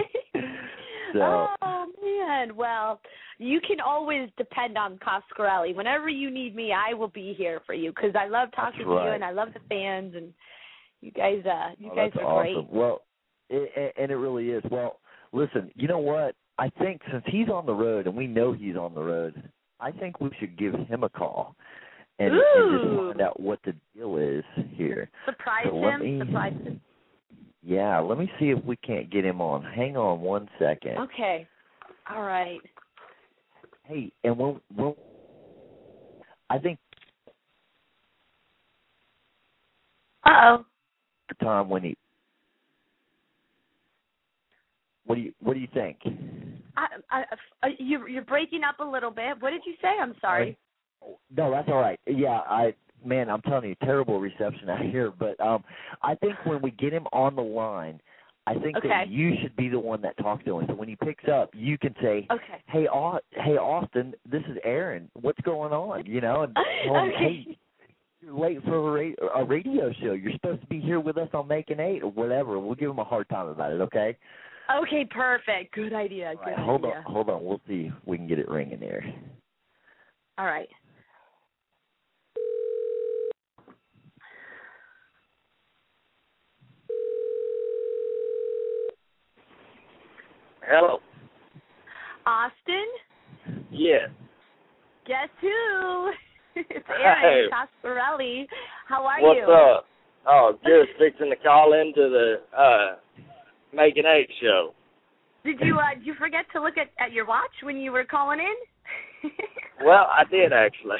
So. Oh, man. Well, you can always depend on Coscarelli. Whenever you need me, I will be here for you because I love talking right. to you, and I love the fans, and you guys uh, you oh, guys that's are awesome. great. Well, it, and it really is. Well, listen, you know what? I think since he's on the road, and we know he's on the road, I think we should give him a call and, and just find out what the deal is here. Surprise so him. Me, Surprise him. Yeah, let me see if we can't get him on. Hang on one second. Okay. All right. Hey, and we'll, we'll I think Uh-oh. the time when he What do you What do you think? I, I, I, you, you're breaking up a little bit. What did you say? I'm sorry. No, that's all right. Yeah, I man, I'm telling you, terrible reception out here. But um, I think when we get him on the line, I think okay. that you should be the one that talks to him. So when he picks up, you can say, okay. "Hey, Au- hey, Austin, this is Aaron. What's going on?" You know, and tell him, okay. "Hey, you're late for a, ra- a radio show. You're supposed to be here with us on Making Eight or whatever." We'll give him a hard time about it. Okay. Okay, perfect. Good idea. Good right, hold idea. on, hold on. We'll see if we can get it ringing there. All right. Hello. Austin? Yeah. Guess who? It's Aaron Coscarelli. How are What's you? What's up? Oh, just fixing to call into the uh, Making Eight show. Did you uh, did you forget to look at, at your watch when you were calling in? Well, I did actually.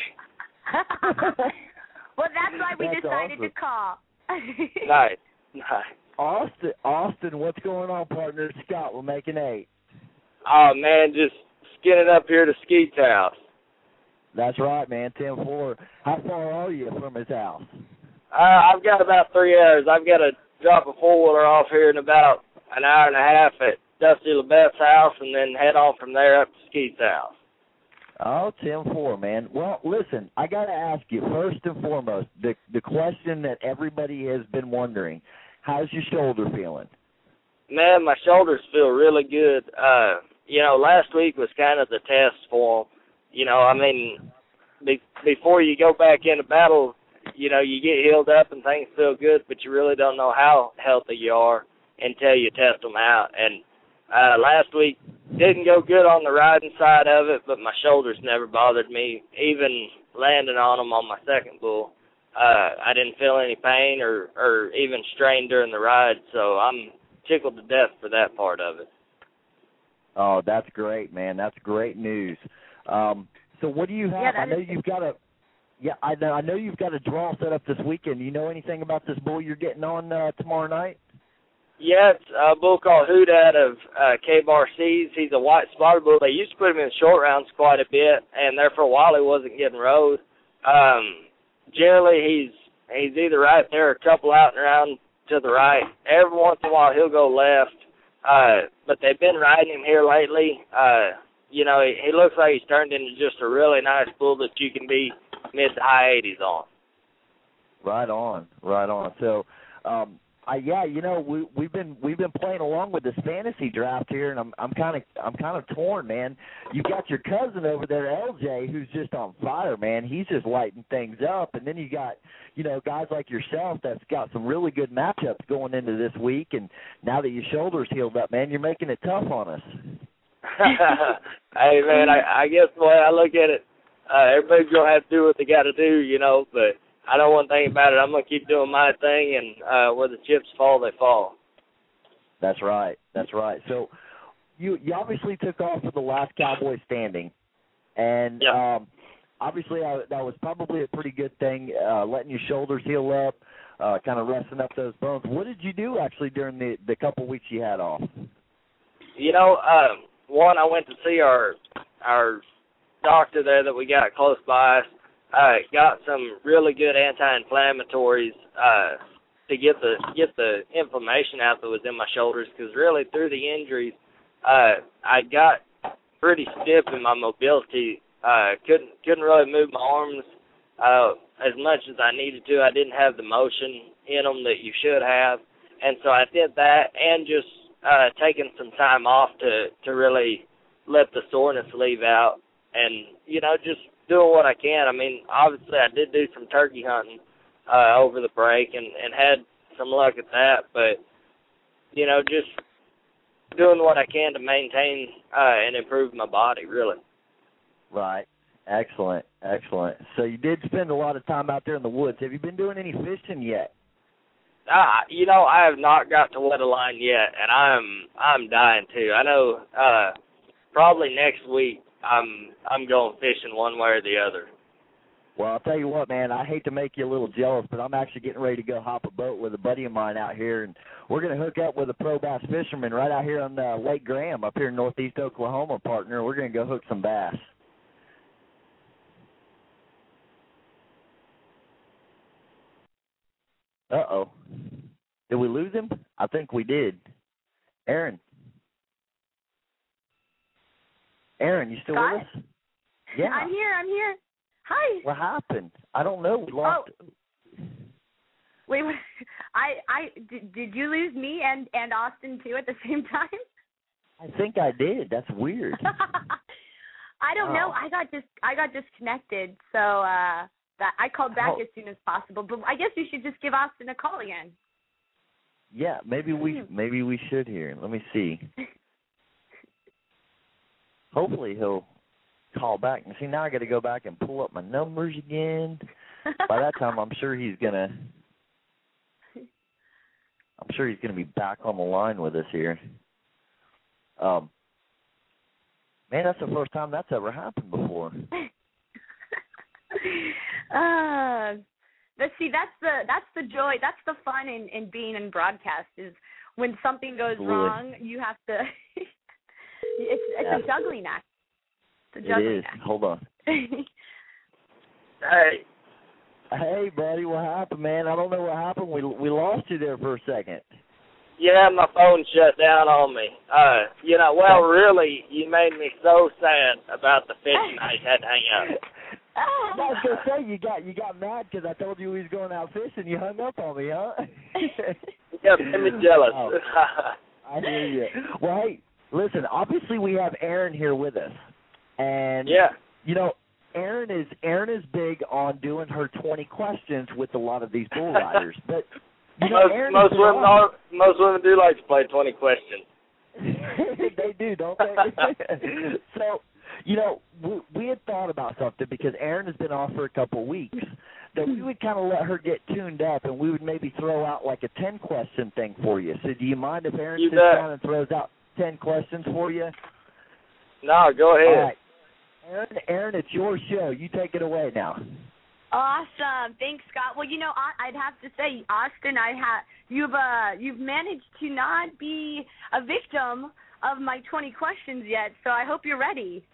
Well, that's why we That's decided awesome. to call. Nice, nice. Austin, Austin, what's going on, partner? Scott, we're Making Eight. Oh man, just skinning up here to Skeet's house. That's right, man. ten four. How far are you from his house? Uh, I've got about three hours. I've got to drop a four-wheeler off here in about an hour and a half at Dusty LeBeth's house and then head on from there up to Skeet's house. Oh, ten four, man. Well, listen, I got to ask you, first and foremost, the the question that everybody has been wondering, how's your shoulder feeling? Man, my shoulders feel really good. Uh, you know, last week was kind of the test for them. You know, I mean, be, before you go back into battle, you know, you get healed up and things feel good, but you really don't know how healthy you are until you test them out. And uh, last week didn't go good on the riding side of it, but my shoulders never bothered me. Even landing on them on my second bull, uh, I didn't feel any pain or, or even strain during the ride, so I'm tickled to death for that part of it. Oh, that's great, man. That's great news. Um, so what do you have? Yeah, I know is- you've got a yeah, I know. I know you've got a draw set up this weekend. Do you know anything about this bull you're getting on uh, tomorrow night? Yeah, it's a bull called Hoot out of uh, K-Bar C's. He's a white spotted bull. They used to put him in short rounds quite a bit, and there for a while he wasn't getting rode. Um, generally, he's he's either right there or a couple out and around to the right. Every once in a while he'll go left, uh, but they've been riding him here lately. Uh, you know, he, he looks like he's turned into just a really nice bull that you can be mid to high eighties on. Right on, right on. So, um, I, yeah, you know, we we've been we've been playing along with this fantasy draft here, and I'm I'm kind of I'm kind of torn, man. You got your cousin over there, L J, who's just on fire, man. He's just lighting things up, and then you got, you know, guys like yourself that's got some really good matchups going into this week. And now that your shoulder's healed up, man, you're making it tough on us. Hey, man, I, I guess the way I look at it, uh, everybody's gonna have to do what they got to do, you know, but. I know one thing about it. I'm going to keep doing my thing, and uh, where the chips fall, they fall. That's right. That's right. So you you obviously took off for the last Cowboy standing, and yeah. um, obviously I, that was probably a pretty good thing, uh, letting your shoulders heal up, uh, kind of resting up those bones. What did you do actually during the, the couple weeks you had off? You know, uh, one, I went to see our our doctor there that we got close by us. Uh, got some really good anti-inflammatories uh, to get the get the inflammation out that was in my shoulders, because really through the injuries, uh, I got pretty stiff in my mobility. Uh, couldn't couldn't really move my arms uh, as much as I needed to. I didn't have the motion in them that you should have, and so I did that, and just uh, taking some time off to to really let the soreness leave out, and you know just. doing what I can. I mean, obviously I did do some turkey hunting uh, over the break and, and had some luck at that, but, you know, just doing what I can to maintain uh, and improve my body, really. Right. Excellent. Excellent. So you did spend a lot of time out there in the woods. Have you been doing any fishing yet? Uh, you know, I have not got to wet a line yet, and I'm I'm dying to. I know uh, probably next week, I'm I'm going fishing one way or the other. Well, I'll tell you what, man, I hate to make you a little jealous, but I'm actually getting ready to go hop a boat with a buddy of mine out here, and we're going to hook up with a pro bass fisherman right out here on uh, Lake Graham up here in northeast Oklahoma, partner. We're going to go hook some bass. Uh-oh. Did we lose him? I think we did. Aaron. Aaron, you still Scott? with us? Yeah. I'm here. I'm here. Hi. What happened? I don't know. We lost. Oh. Wait, wait. I, I, did, did you lose me and, and Austin too at the same time? I think I did. That's weird. I don't oh. know. I got dis, I got disconnected, so uh, that I called back oh. as soon as possible. But I guess you should just give Austin a call again. Yeah, maybe we maybe we should here. Let me see. Hopefully he'll call back. And see, now I got to go back and pull up my numbers again. By that time, I'm sure he's gonna. I'm sure he's gonna be back on the line with us here. Um, man, that's the first time that's ever happened before. uh, but see, that's the that's the joy, that's the fun in, in being in broadcast, is when something goes Absolutely. wrong, you have to. it's it's yeah. a juggling act. It's a juggling it is. act. Hold on. Hey. Hey, buddy, what happened, man? I don't know what happened. We we lost you there for a second. Yeah, my phone shut down on me. Uh, you know, well, really, you made me so sad about the fishing. I had to hang up. I was gonna say you got you got mad because I told you we was going out fishing. You hung up on me, huh? Yeah, made me jealous. Oh, I hear you. Well, hey, listen. Obviously, we have Aaron here with us, and yeah, you know, Aaron is Aaron is big on doing her twenty questions with a lot of these bull riders, but. You know, most most women are, most women do like to play twenty questions. They do, don't they? So, you know, we, we had thought about something because Aaron has been off for a couple of weeks, that we would kind of let her get tuned up and we would maybe throw out like a ten question thing for you. So do you mind if Aaron you sits bet. down and throws out ten questions for you? No, go ahead. All right. Aaron, Aaron, it's your show. You take it away now. Awesome. Thanks, Scott. Well, you know, I, I'd have to say, Austin, I ha- you've uh, you've managed to not be a victim of my twenty questions yet, so I hope you're ready.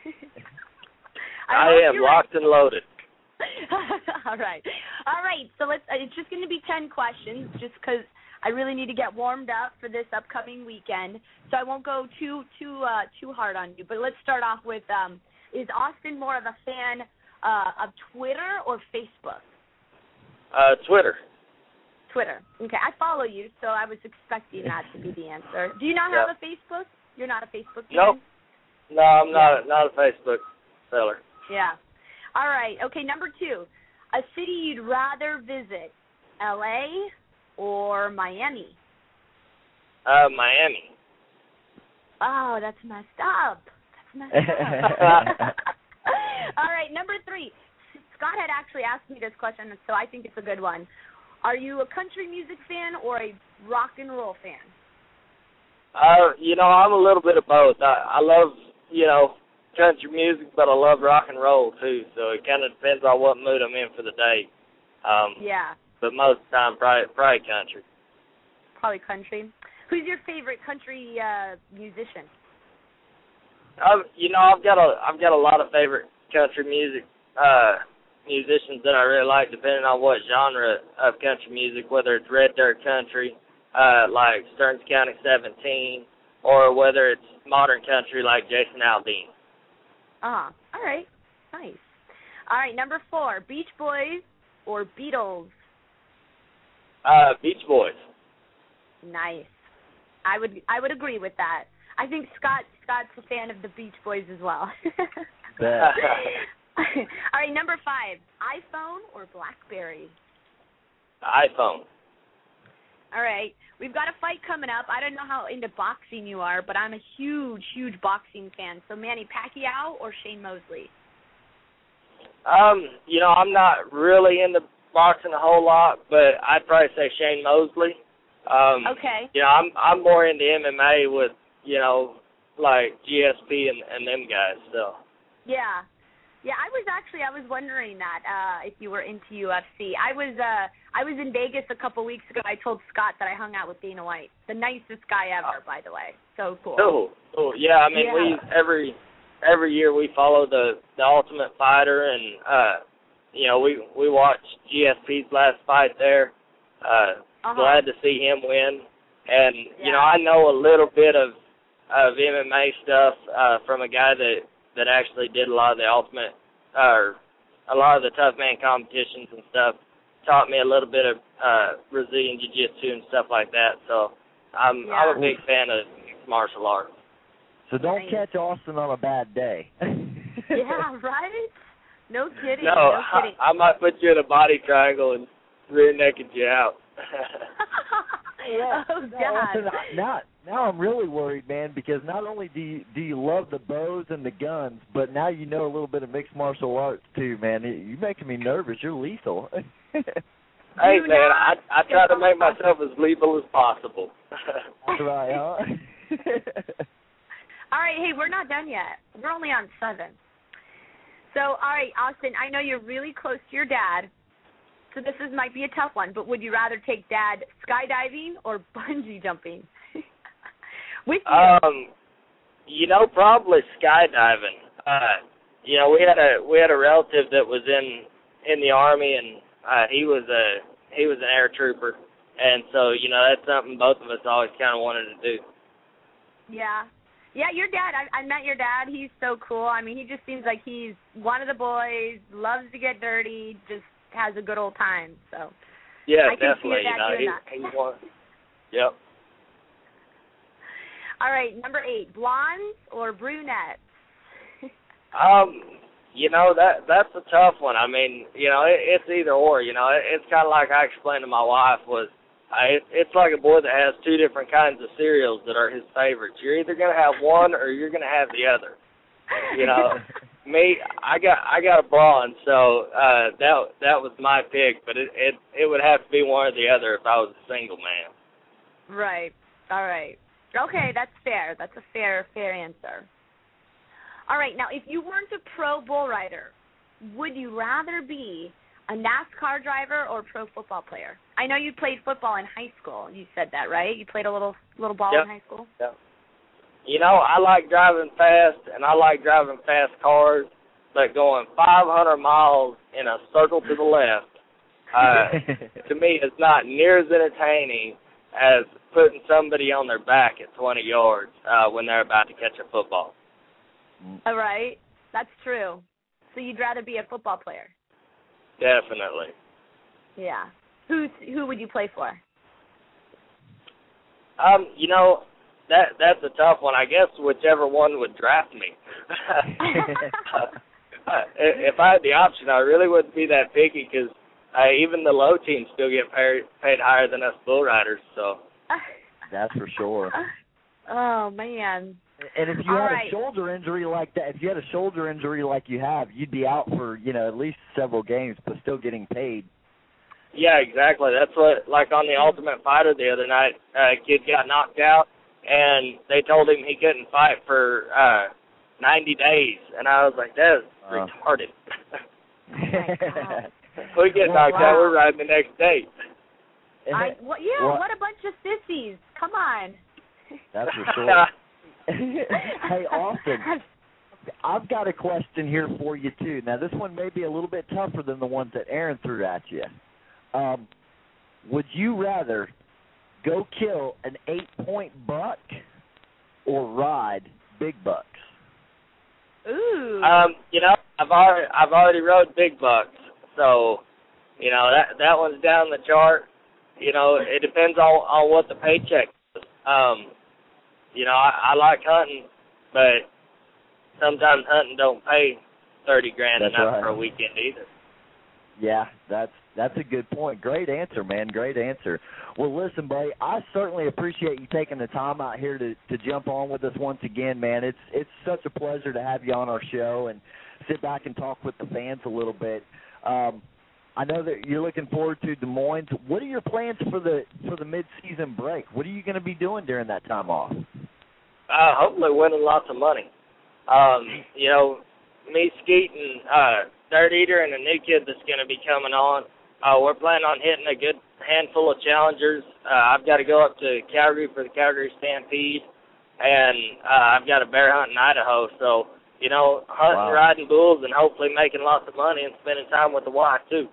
I, I am locked ready. and loaded. All right. All right. So let's. Uh, it's just going to be ten questions, just because I really need to get warmed up for this upcoming weekend. So I won't go too too uh, too hard on you. But let's start off with: um, is Austin more of a fan uh, of Twitter or Facebook? Uh, Twitter. Twitter. Okay. I follow you, so I was expecting that to be the answer. Do you not yep. have a Facebook? You're not a Facebook fan? Nope. No, I'm not. Yeah. Not a Facebook seller. Yeah. All right. Okay, number two, a city you'd rather visit, L A or Miami? Uh, Miami. Oh, that's messed up. That's messed up. All right, number three. Scott had actually asked me this question, so I think it's a good one. Are you a country music fan or a rock and roll fan? Uh, you know, I'm a little bit of both. I, I love, you know, country music, but I love rock and roll too. So it kind of depends on what mood I'm in for the day. Um, yeah. But most of the time, probably, probably country. Probably country. Who's your favorite country uh, musician? Um, you know, I've got a I've got a lot of favorite country music uh, musicians that I really like, depending on what genre of country music, whether it's red dirt country, uh, like Stearns County seventeen, or whether it's modern country like Jason Aldean. Ah, all right. Nice. All right, number four, Beach Boys or Beatles? Uh, Beach Boys. Nice. I would I would agree with that. I think Scott Scott's a fan of the Beach Boys as well. All right, number five, iPhone or BlackBerry? iPhone. All right. We've got a fight coming up. I don't know how into boxing you are, but I'm a huge, huge boxing fan. So Manny Pacquiao or Shane Mosley? Um, you know, I'm not really into boxing a whole lot, but I'd probably say Shane Mosley. Um, okay. You know, I'm I'm more into M M A with, you know, like G S P and, and them guys. So. Yeah. Yeah, I was actually I was wondering that uh, if you were into U F C. I was uh, I was in Vegas a couple weeks ago. I told Scott that I hung out with Dana White, the nicest guy ever, by the way. So cool. Cool, cool. Yeah, I mean, yeah. we every every year we follow the the Ultimate Fighter, and uh, you know, we we watched G S P's last fight there. Uh, uh-huh. Glad to see him win, and yeah. you know, I know a little bit of of M M A stuff uh, from a guy that. that actually did a lot of the ultimate, or uh, a lot of the tough man competitions and stuff, taught me a little bit of uh, Brazilian Jiu-Jitsu and stuff like that. So I'm, yeah. I'm a big fan of martial arts. So don't catch Austin on a bad day. Yeah, right? No kidding. No, no kidding. I, I might put you in a body triangle and rear naked you out. Yeah. Oh, God. Now, now, now I'm really worried, man, because not only do you, do you love the bows and the guns, but now you know a little bit of mixed martial arts, too, man. You're making me nervous. You're lethal. Hey, man, I, I try to make myself as lethal as possible. That's right, huh? All right, hey, we're not done yet. We're only on seven. So, all right, Austin, I know you're really close to your dad, so this is might be a tough one, but would you rather take Dad skydiving or bungee jumping? With you? Um, you know, probably skydiving. Uh, you know, we had a we had a relative that was in in the Army, and uh, he was a he was an air trooper, and so you know that's something both of us always kind of wanted to do. Yeah. Yeah, your dad, I, I met your dad. He's so cool. I mean, he just seems like he's one of the boys, loves to get dirty, just has a good old time. So yeah, I can definitely. See your dad you doing know, he, that. he won. Yep. All right, number eight, blondes or brunettes? um, you know that that's a tough one. I mean, you know, it, it's either or. You know, it, it's kind of like I explained to my wife was. I, it's like a boy that has two different kinds of cereals that are his favorites. You're either going to have one or you're going to have the other. You know, me, I got I got a blonde, so uh, that that was my pick. But it, it it would have to be one or the other if I was a single man. Right. All right. Okay, that's fair. That's a fair fair answer. All right. Now, if you weren't a pro bull rider, would you rather be a NASCAR driver or pro football player? I know you played football in high school. You said that, right? You played a little little ball Yep. in high school? Yep. You know, I like driving fast, and I like driving fast cars, but going five hundred miles in a circle to the left, uh, to me, is not near as entertaining as putting somebody on their back at twenty yards uh, when they're about to catch a football. All right. That's true. So you'd rather be a football player? Definitely. Yeah. Who's who would you play for? Um, you know, that that's a tough one. I guess whichever one would draft me. uh, if I had the option, I really wouldn't be that picky because uh, even the low teams still get paid, paid higher than us bull riders. So that's for sure. Oh man. And if you All had right. a shoulder injury like that, if you had a shoulder injury like you have, you'd be out for, you know, at least several games, but still getting paid. Yeah, exactly. That's what, like on the Ultimate Fighter the other night, uh, a kid got knocked out, and they told him he couldn't fight for uh, ninety days. And I was like, that is Uh. retarded. God. We get Well, knocked wow. out, we're riding the next day. I, well, yeah, Well- what a bunch of sissies. Come on. That's for sure. Hey, Austin, I've got a question here for you, too. Now, this one may be a little bit tougher than the ones that Aaron threw at you. Um, would you rather go kill an eight-point buck or ride big bucks? Ooh. Um, you know, I've already I've already rode big bucks, so you know that that one's down the chart. You know, it depends on on what the paycheck is. Um, you know, I, I like hunting, but sometimes hunting don't pay thirty grand That's enough right. for a weekend either. Yeah, that's that's a good point. Great answer, man. Great answer. Well, listen, buddy, I certainly appreciate you taking the time out here to, to jump on with us once again, man. It's it's such a pleasure to have you on our show and sit back and talk with the fans a little bit. Um, I know that you're looking forward to Des Moines. What are your plans for the for the mid-season break? What are you going to be doing during that time off? Uh, hopefully winning lots of money. Um, you know, me, Skeet, and uh, Dirt Eater, and a new kid that's going to be coming on. Uh, we're planning on hitting a good handful of challengers. Uh, I've got to go up to Calgary for the Calgary Stampede, and uh, I've got a bear hunt in Idaho. So, you know, hunting, Wow. riding bulls, and hopefully making lots of money and spending time with the wife, too.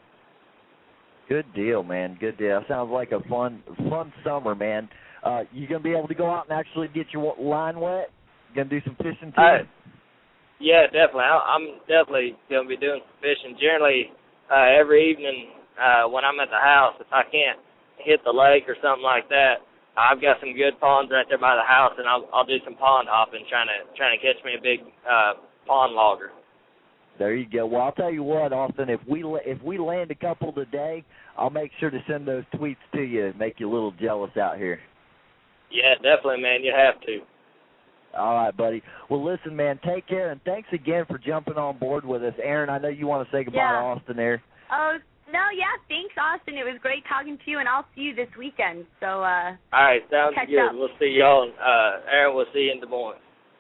Good deal, man. Good deal. Sounds like a fun fun summer, man. Uh, you going to be able to go out and actually get your line wet? You going to do some fishing, too? Uh, yeah, definitely. I, I'm definitely going to be doing some fishing. Generally, uh, every evening uh, when I'm at the house, if I can't hit the lake or something like that, I've got some good ponds right there by the house, and I'll, I'll do some pond hopping, trying to trying to catch me a big uh, pond logger. There you go. Well, I'll tell you what, Austin, if we if we land a couple today, I'll make sure to send those tweets to you and make you a little jealous out here. Yeah, definitely, man. You have to. All right, buddy. Well, listen, man, take care, and thanks again for jumping on board with us. Aaron, I know you want to say goodbye Yeah. to Austin there. Oh, no, yeah, thanks, Austin. It was great talking to you, and I'll see you this weekend. So, uh, All right, sounds Catch good. up. We'll see y'all. Uh, Aaron, we'll see you in Des Moines.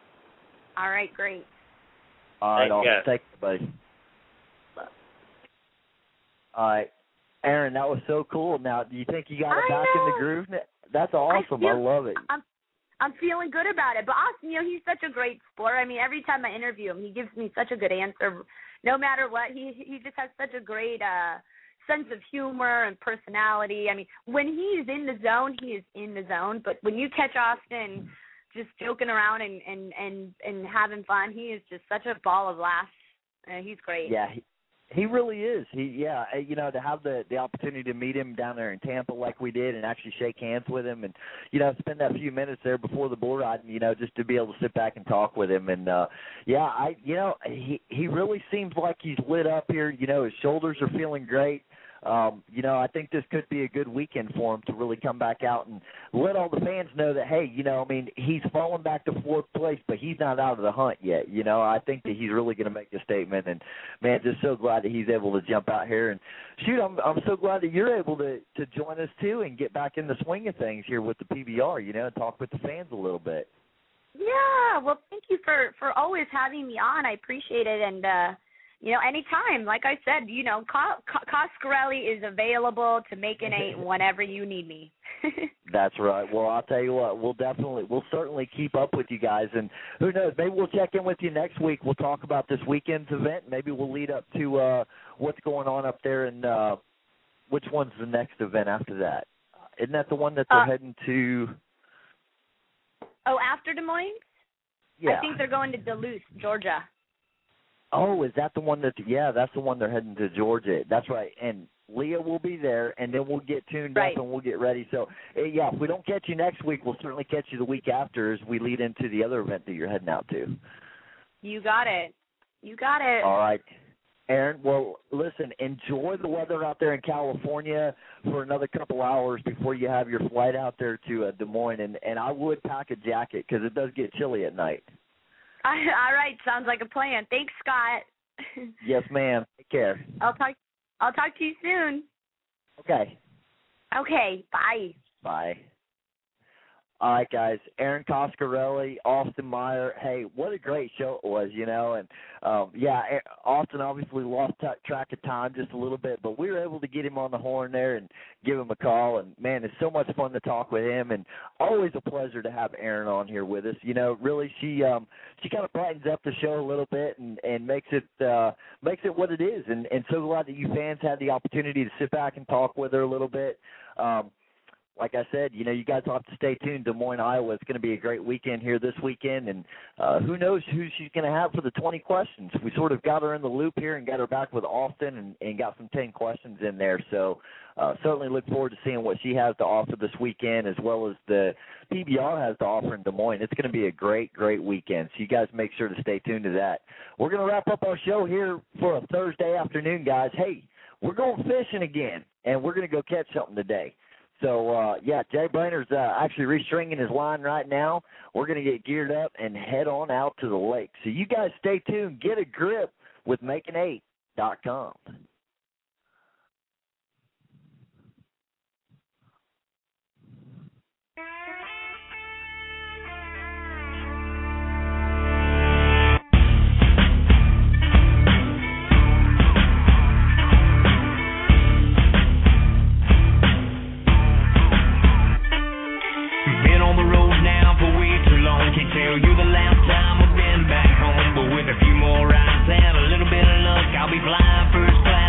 all right, great. All right, Thanks, Austin. guys. Take care, buddy. Bye. All right. Aaron, that was so cool. Now, do you think you got it I back in the know. groove? That's awesome. I, I feel, love it. I'm, I'm feeling good about it. But Austin, you know, he's such a great sport. I mean, every time I interview him, he gives me such a good answer. No matter what, he he just has such a great uh, sense of humor and personality. I mean, when he's in the zone, he is in the zone. But when you catch Austin just joking around and and and, and having fun, he is just such a ball of laughs. Uh, he's great. Yeah, he, he really is. He, yeah, uh, you know, to have the the opportunity to meet him down there in Tampa like we did, and actually shake hands with him, and you know, spend that few minutes there before the bull ride, you know, just to be able to sit back and talk with him, and uh, yeah, I, you know, he he really seems like he's lit up here. You know, his shoulders are feeling great. Um, you know, I think this could be a good weekend for him to really come back out and let all the fans know that, hey, you know, I mean, he's fallen back to fourth place, but he's not out of the hunt yet. You know, I think that he's really going to make a statement. And, man, just so glad that he's able to jump out here. And, shoot, I'm I'm so glad that you're able to, to join us, too, and get back in the swing of things here with the P B R, you know, and talk with the fans a little bit. Yeah, well, thank you for, for always having me on. I appreciate it. And, uh, you know, anytime. Like I said, you know, Coscarelli is available to make an eight whenever you need me. That's right. Well, I'll tell you what, we'll definitely, we'll certainly keep up with you guys. And who knows, maybe we'll check in with you next week. We'll talk about this weekend's event. Maybe we'll lead up to uh, what's going on up there and uh, which one's the next event after that. Isn't that the one that they're uh, heading to? Oh, after Des Moines? Yeah. I think they're going to Duluth, Georgia. Oh, is that the one that, yeah, that's the one they're heading to Georgia. That's right. And Leah will be there, and then we'll get tuned right. up and we'll get ready. So, yeah, if we don't catch you next week, we'll certainly catch you the week after as we lead into the other event that you're heading out to. You got it. You got it. All right. Aaron, well, listen, enjoy the weather out there in California for another couple hours before you have your flight out there to uh, Des Moines. And, and I would pack a jacket because it does get chilly at night. All right. Sounds like a plan. Thanks, Scott. Yes, ma'am. Take care. I'll talk I'll talk to you soon. Okay. Okay. Bye. Bye. All right, guys. Aaron Coscarelli, Austin Meyer. Hey, what a great show it was, you know. And, um, yeah, Austin obviously lost t- track of time just a little bit, but we were able to get him on the horn there and give him a call. And, man, it's so much fun to talk with him. And always a pleasure to have Erin on here with us. You know, really, she um, she kind of brightens up the show a little bit and, and makes it uh, makes it what it is. And, and so glad that you fans had the opportunity to sit back and talk with her a little bit. Um Like I said, you know, you guys will have to stay tuned. Des Moines, Iowa. It's going to be a great weekend here this weekend, and uh, who knows who she's going to have for the twenty questions. We sort of got her in the loop here and got her back with Austin and, and got some ten questions in there. So uh, certainly look forward to seeing what she has to offer this weekend as well as the P B R has to offer in Des Moines. It's going to be a great, great weekend. So you guys make sure to stay tuned to that. We're going to wrap up our show here for a Thursday afternoon, guys. Hey, we're going fishing again, and we're going to go catch something today. So, uh, yeah, Jay Brainer's uh, actually restringing his line right now. We're going to get geared up and head on out to the lake. So you guys stay tuned. Get a grip with making eight dot com. Tell you the last time I've been back home, but with a few more rides and a little bit of luck, I'll be flying first class.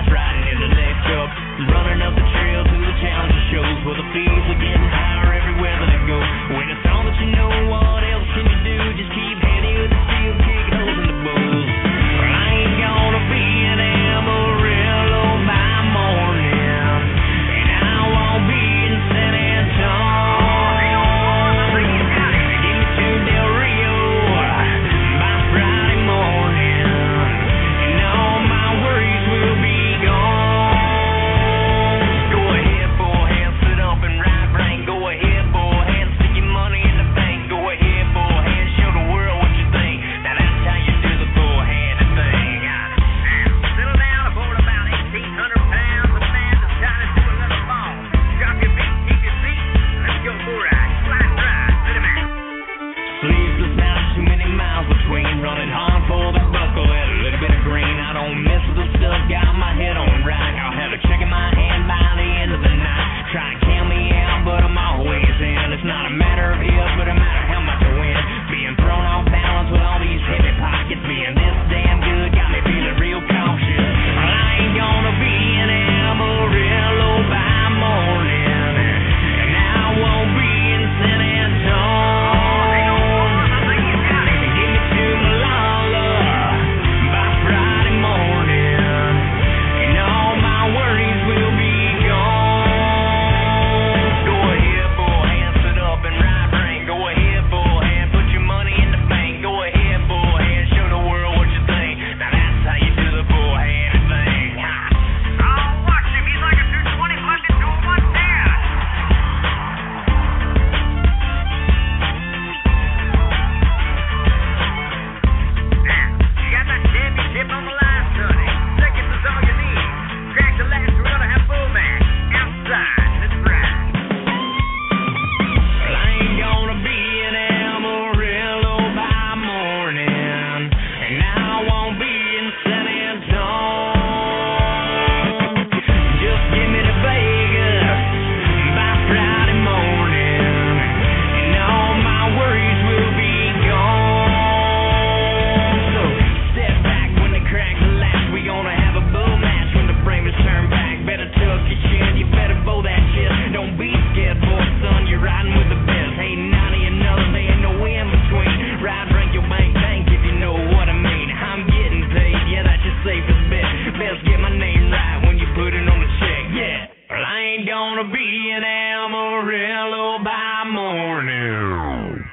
gonna be in Amarillo by morning.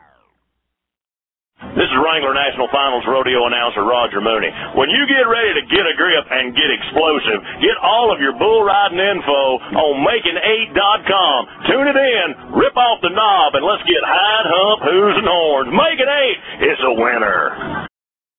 This is Wrangler National Finals rodeo announcer Roger Mooney. When you get ready to get a grip and get explosive, get all of your bull riding info on making eight dot com. Tune it in, rip off the knob, and let's get hide, hump, hooves, and horns. Making eight, it's a winner.